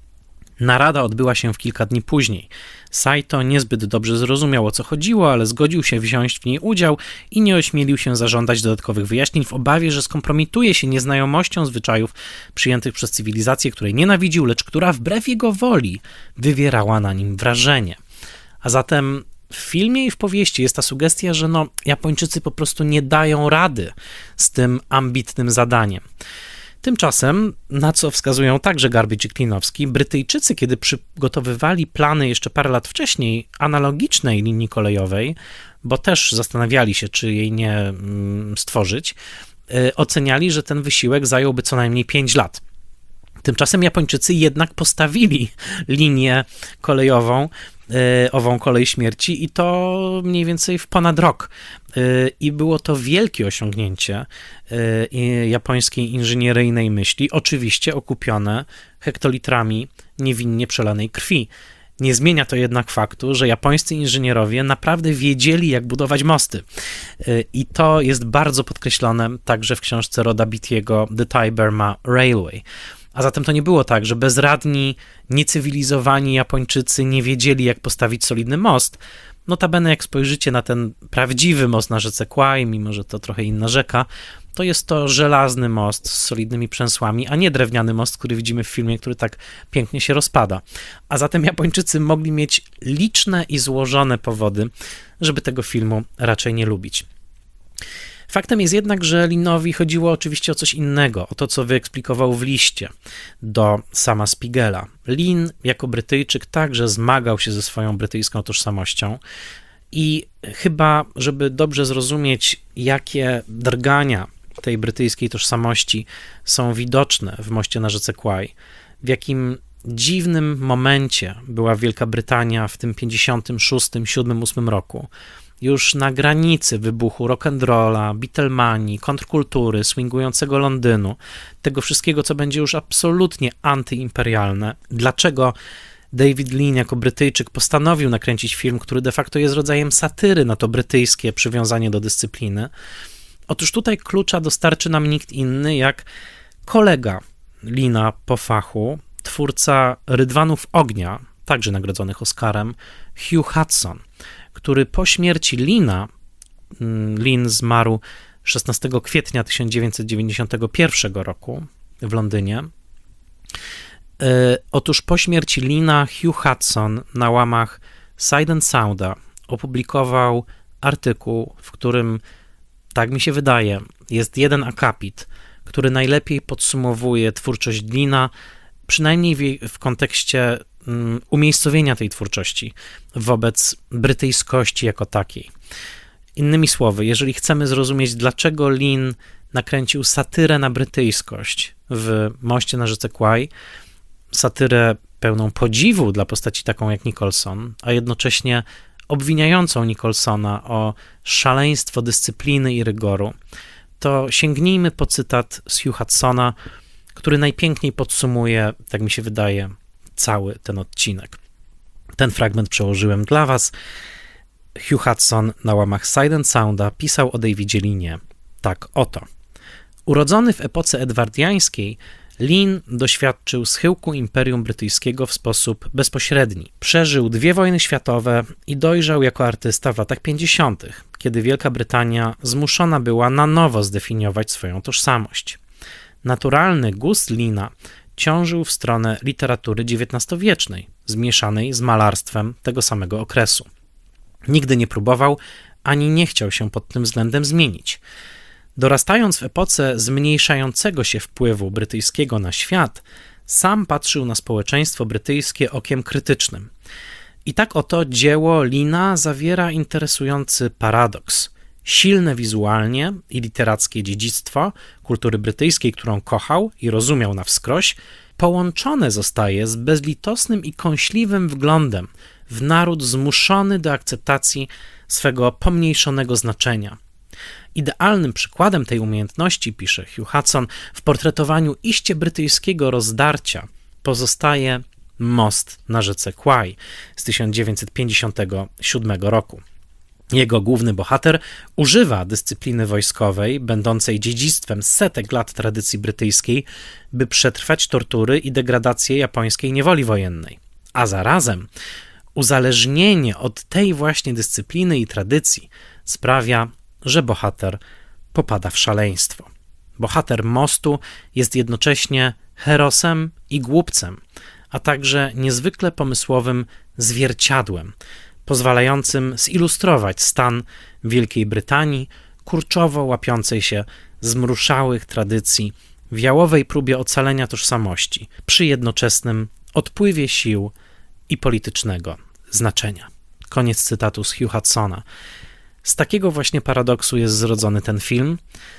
A: Narada odbyła się w kilka dni później. Saito niezbyt dobrze zrozumiał, o co chodziło, ale zgodził się wziąć w niej udział i nie ośmielił się zażądać dodatkowych wyjaśnień w obawie, że skompromituje się nieznajomością zwyczajów przyjętych przez cywilizację, której nienawidził, lecz która wbrew jego woli wywierała na nim wrażenie. A zatem w filmie i w powieści jest ta sugestia, że no, Japończycy po prostu nie dają rady z tym ambitnym zadaniem. Tymczasem, na co wskazują także Garbage i Klinowski, Brytyjczycy, kiedy przygotowywali plany jeszcze parę lat wcześniej analogicznej linii kolejowej, bo też zastanawiali się, czy jej nie stworzyć, oceniali, że ten wysiłek zająłby co najmniej pięć lat. Tymczasem Japończycy jednak postawili linię kolejową, ową kolej śmierci i to mniej więcej w ponad rok. I było to wielkie osiągnięcie japońskiej inżynieryjnej myśli, oczywiście okupione hektolitrami niewinnie przelanej krwi. Nie zmienia to jednak faktu, że japońscy inżynierowie naprawdę wiedzieli, jak budować mosty. I to jest bardzo podkreślone także w książce Roda Beatty'ego The Tai-Burma Railway. A zatem to nie było tak, że bezradni, niecywilizowani Japończycy nie wiedzieli, jak postawić solidny most. Notabene, jak spojrzycie na ten prawdziwy most na rzece Kwai, mimo że to trochę inna rzeka, to jest to żelazny most z solidnymi przęsłami, a nie drewniany most, który widzimy w filmie, który tak pięknie się rozpada. A zatem Japończycy mogli mieć liczne i złożone powody, żeby tego filmu raczej nie lubić. Faktem jest jednak, że Linowi chodziło oczywiście o coś innego, o to, co wyeksplikował w liście do sama Spiegela. Lin jako Brytyjczyk także zmagał się ze swoją brytyjską tożsamością i chyba, żeby dobrze zrozumieć, jakie drgania tej brytyjskiej tożsamości są widoczne w moście na rzece Kwai, w jakim dziwnym momencie była Wielka Brytania w tym pięćdziesiątym szóstym, siódmym, ósmym roku, już na granicy wybuchu rock'n'rolla, Beatlemanii, kontrkultury, swingującego Londynu, tego wszystkiego, co będzie już absolutnie antyimperialne. Dlaczego David Lean jako Brytyjczyk postanowił nakręcić film, który de facto jest rodzajem satyry na to brytyjskie przywiązanie do dyscypliny? Otóż tutaj klucza dostarczy nam nikt inny jak kolega Leana po fachu, twórca Rydwanów Ognia, także nagrodzonych Oscarem, Hugh Hudson, który po śmierci Leana, Lean zmarł szesnastego kwietnia tysiąc dziewięćset dziewięćdziesiątego pierwszego roku w Londynie. Otóż po śmierci Leana Hugh Hudson na łamach Sight and Sounda opublikował artykuł, w którym, tak mi się wydaje, jest jeden akapit, który najlepiej podsumowuje twórczość Leana, przynajmniej w, w kontekście um, umiejscowienia tej twórczości wobec brytyjskości jako takiej. Innymi słowy, jeżeli chcemy zrozumieć, dlaczego Lean nakręcił satyrę na brytyjskość w Moście na rzece Kwai, satyrę pełną podziwu dla postaci taką jak Nicholson, a jednocześnie obwiniającą Nicholsona o szaleństwo dyscypliny i rygoru, to sięgnijmy po cytat z Hugh Hudsona, który najpiękniej podsumuje, tak mi się wydaje, cały ten odcinek. Ten fragment przełożyłem dla was. Hugh Hudson na łamach Sight & Sounda pisał o Davidzie Leanie tak oto. Urodzony w epoce edwardiańskiej, Lean doświadczył schyłku Imperium Brytyjskiego w sposób bezpośredni. Przeżył dwie wojny światowe i dojrzał jako artysta w latach pięćdziesiątych, kiedy Wielka Brytania zmuszona była na nowo zdefiniować swoją tożsamość. Naturalny gust Leana ciążył w stronę literatury dziewiętnastowiecznej, zmieszanej z malarstwem tego samego okresu. Nigdy nie próbował, ani nie chciał się pod tym względem zmienić. Dorastając w epoce zmniejszającego się wpływu brytyjskiego na świat, sam patrzył na społeczeństwo brytyjskie okiem krytycznym. I tak oto dzieło Leana zawiera interesujący paradoks. Silne wizualnie i literackie dziedzictwo kultury brytyjskiej, którą kochał i rozumiał na wskroś, połączone zostaje z bezlitosnym i kąśliwym wglądem w naród zmuszony do akceptacji swego pomniejszonego znaczenia. Idealnym przykładem tej umiejętności, pisze Hugh Hudson, w portretowaniu iście brytyjskiego rozdarcia pozostaje Most na rzece Kwai z tysiąc dziewięćset pięćdziesiątego siódmego roku. Jego główny bohater używa dyscypliny wojskowej, będącej dziedzictwem setek lat tradycji brytyjskiej, by przetrwać tortury i degradację japońskiej niewoli wojennej. A zarazem uzależnienie od tej właśnie dyscypliny i tradycji sprawia, że bohater popada w szaleństwo. Bohater Mostu jest jednocześnie herosem i głupcem, a także niezwykle pomysłowym zwierciadłem, pozwalającym zilustrować stan Wielkiej Brytanii, kurczowo łapiącej się zmruszałych tradycji w jałowej próbie ocalenia tożsamości, przy jednoczesnym odpływie sił i politycznego znaczenia. Koniec cytatu z Hugh Hudsona. Z takiego właśnie paradoksu jest zrodzony ten film.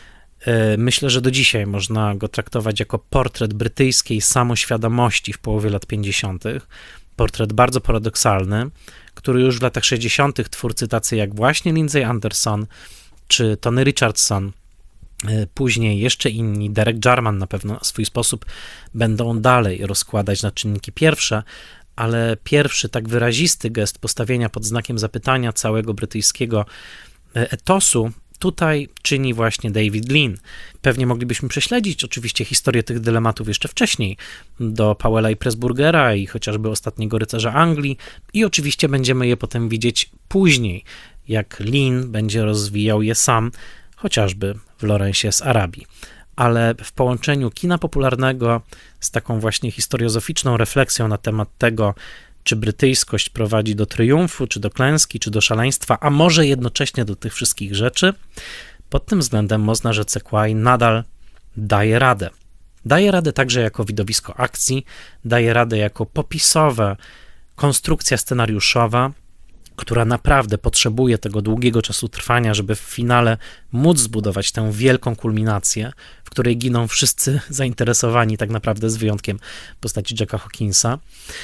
A: Myślę, że do dzisiaj można go traktować jako portret brytyjskiej samoświadomości w połowie lat pięćdziesiątych. Portret bardzo paradoksalny, który już w latach sześćdziesiątych twórcy tacy jak właśnie Lindsay Anderson czy Tony Richardson, później jeszcze inni, Derek Jarman na pewno na swój sposób, będą dalej rozkładać na czynniki pierwsze, ale pierwszy tak wyrazisty gest postawienia pod znakiem zapytania całego brytyjskiego etosu tutaj czyni właśnie David Lean. Pewnie moglibyśmy prześledzić oczywiście historię tych dylematów jeszcze wcześniej, do Powella i Pressburgera i chociażby Ostatniego Rycerza Anglii i oczywiście będziemy je potem widzieć później, jak Lean będzie rozwijał je sam, chociażby w Lorensie z Arabii. Ale w połączeniu kina popularnego z taką właśnie historiozoficzną refleksją na temat tego, czy brytyjskość prowadzi do triumfu, czy do klęski, czy do szaleństwa, a może jednocześnie do tych wszystkich rzeczy, pod tym względem Most na rzece Kwai nadal daje radę. Daje radę także jako widowisko akcji, daje radę jako popisowa konstrukcja scenariuszowa, która naprawdę potrzebuje tego długiego czasu trwania, żeby w finale móc zbudować tę wielką kulminację, w której giną wszyscy zainteresowani, tak naprawdę z wyjątkiem postaci Jacka Hawkinsa.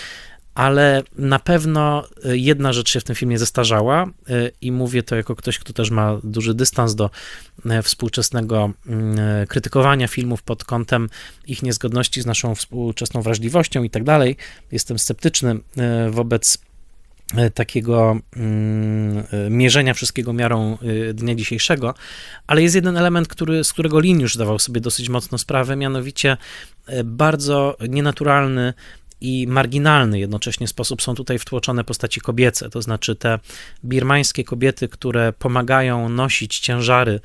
A: Ale na pewno jedna rzecz się w tym filmie zestarzała i mówię to jako ktoś, kto też ma duży dystans do współczesnego krytykowania filmów pod kątem ich niezgodności z naszą współczesną wrażliwością i tak dalej. Jestem sceptyczny wobec takiego mierzenia wszystkiego miarą dnia dzisiejszego, ale jest jeden element, który, z którego Lean już zdawał sobie dosyć mocno sprawę, mianowicie bardzo nienaturalny i marginalny jednocześnie sposób są tutaj wtłoczone postaci kobiece, to znaczy te birmańskie kobiety, które pomagają nosić ciężary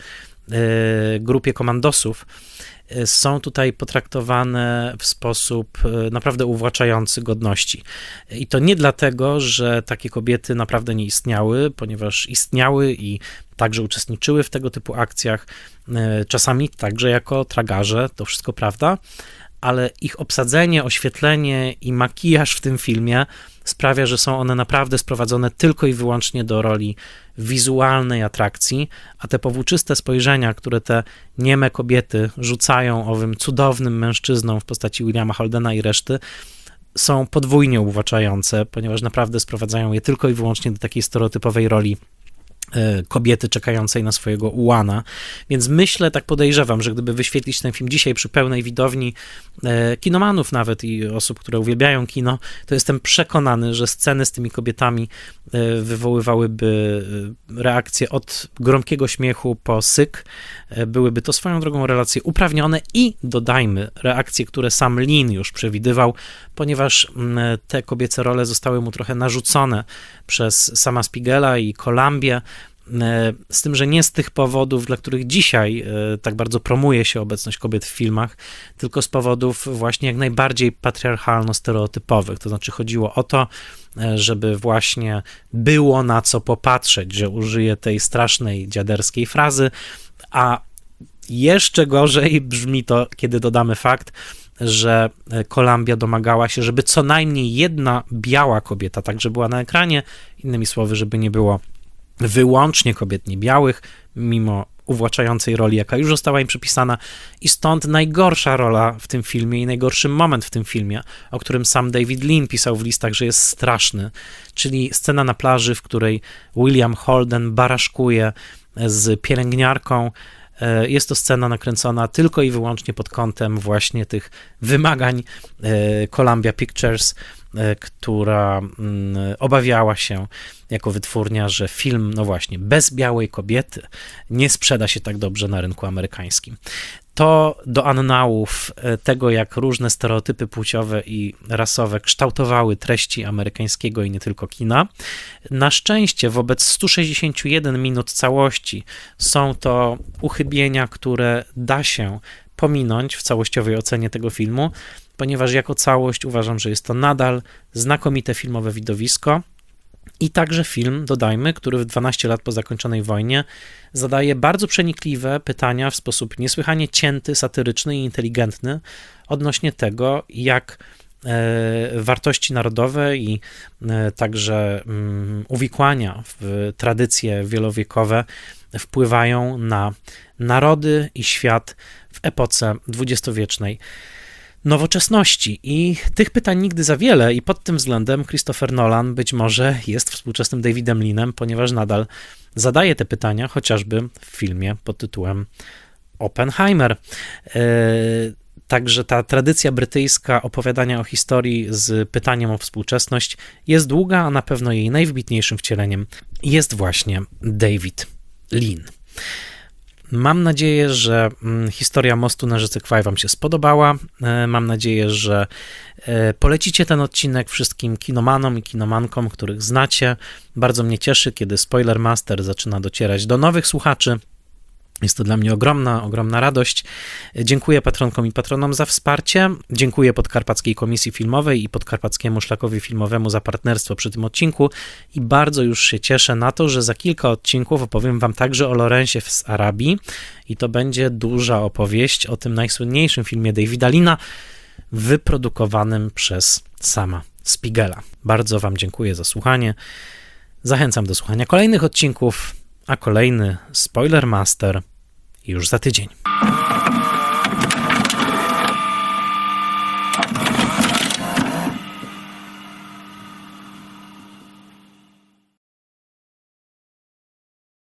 A: grupie komandosów, są tutaj potraktowane w sposób naprawdę uwłaczający godności. I to nie dlatego, że takie kobiety naprawdę nie istniały, ponieważ istniały i także uczestniczyły w tego typu akcjach, czasami także jako tragarze, to wszystko prawda, ale ich obsadzenie, oświetlenie i makijaż w tym filmie sprawia, że są one naprawdę sprowadzone tylko i wyłącznie do roli wizualnej atrakcji, a te powłóczyste spojrzenia, które te nieme kobiety rzucają owym cudownym mężczyznom w postaci Williama Holdena i reszty, są podwójnie uwłaczające, ponieważ naprawdę sprowadzają je tylko i wyłącznie do takiej stereotypowej roli kobiety czekającej na swojego ułana, więc myślę, tak podejrzewam, że gdyby wyświetlić ten film dzisiaj przy pełnej widowni e, kinomanów nawet i osób, które uwielbiają kino, to jestem przekonany, że sceny z tymi kobietami e, wywoływałyby reakcje od gromkiego śmiechu po syk, e, byłyby to swoją drogą relacje uprawnione i dodajmy reakcje, które sam Lean już przewidywał, ponieważ m, te kobiece role zostały mu trochę narzucone przez sama Spiegela i Columbię, z tym, że nie z tych powodów, dla których dzisiaj tak bardzo promuje się obecność kobiet w filmach, tylko z powodów właśnie jak najbardziej patriarchalno-stereotypowych. To znaczy chodziło o to, żeby właśnie było na co popatrzeć, że użyję tej strasznej dziaderskiej frazy, a jeszcze gorzej brzmi to, kiedy dodamy fakt, że Columbia domagała się, żeby co najmniej jedna biała kobieta także była na ekranie, innymi słowy, żeby nie było wyłącznie kobiet niebiałych, mimo uwłaczającej roli, jaka już została im przypisana, i stąd najgorsza rola w tym filmie i najgorszy moment w tym filmie, o którym sam David Lean pisał w listach, że jest straszny, czyli scena na plaży, w której William Holden baraszkuje z pielęgniarką. Jest to scena nakręcona tylko i wyłącznie pod kątem właśnie tych wymagań Columbia Pictures, która obawiała się jako wytwórnia, że film, no właśnie, bez białej kobiety nie sprzeda się tak dobrze na rynku amerykańskim. To do annałów tego, jak różne stereotypy płciowe i rasowe kształtowały treści amerykańskiego i nie tylko kina. Na szczęście wobec stu sześćdziesięciu jeden minut całości są to uchybienia, które da się pominąć w całościowej ocenie tego filmu, ponieważ jako całość uważam, że jest to nadal znakomite filmowe widowisko i także film, dodajmy, który w dwanaście lat po zakończonej wojnie zadaje bardzo przenikliwe pytania w sposób niesłychanie cięty, satyryczny i inteligentny odnośnie tego, jak e, wartości narodowe i e, także um, uwikłania w tradycje wielowiekowe wpływają na narody i świat w epoce dwudziestowiecznej nowoczesności. I tych pytań nigdy za wiele i pod tym względem Christopher Nolan być może jest współczesnym Davidem Leanem, ponieważ nadal zadaje te pytania, chociażby w filmie pod tytułem Oppenheimer. Także ta tradycja brytyjska opowiadania o historii z pytaniem o współczesność jest długa, a na pewno jej najwybitniejszym wcieleniem jest właśnie David Lean. Mam nadzieję, że historia mostu na rzece Kwaj wam się spodobała. Mam nadzieję, że polecicie ten odcinek wszystkim kinomanom i kinomankom, których znacie. Bardzo mnie cieszy, kiedy Spoilermaster zaczyna docierać do nowych słuchaczy. Jest to dla mnie ogromna, ogromna radość. Dziękuję patronkom i patronom za wsparcie. Dziękuję Podkarpackiej Komisji Filmowej i Podkarpackiemu Szlakowi Filmowemu za partnerstwo przy tym odcinku i bardzo już się cieszę na to, że za kilka odcinków opowiem wam także o Lorenzie z Arabii i to będzie duża opowieść o tym najsłynniejszym filmie Davida Leana wyprodukowanym przez sama Spiegela. Bardzo wam dziękuję za słuchanie. Zachęcam do słuchania kolejnych odcinków, a kolejny Spoilermaster już za tydzień.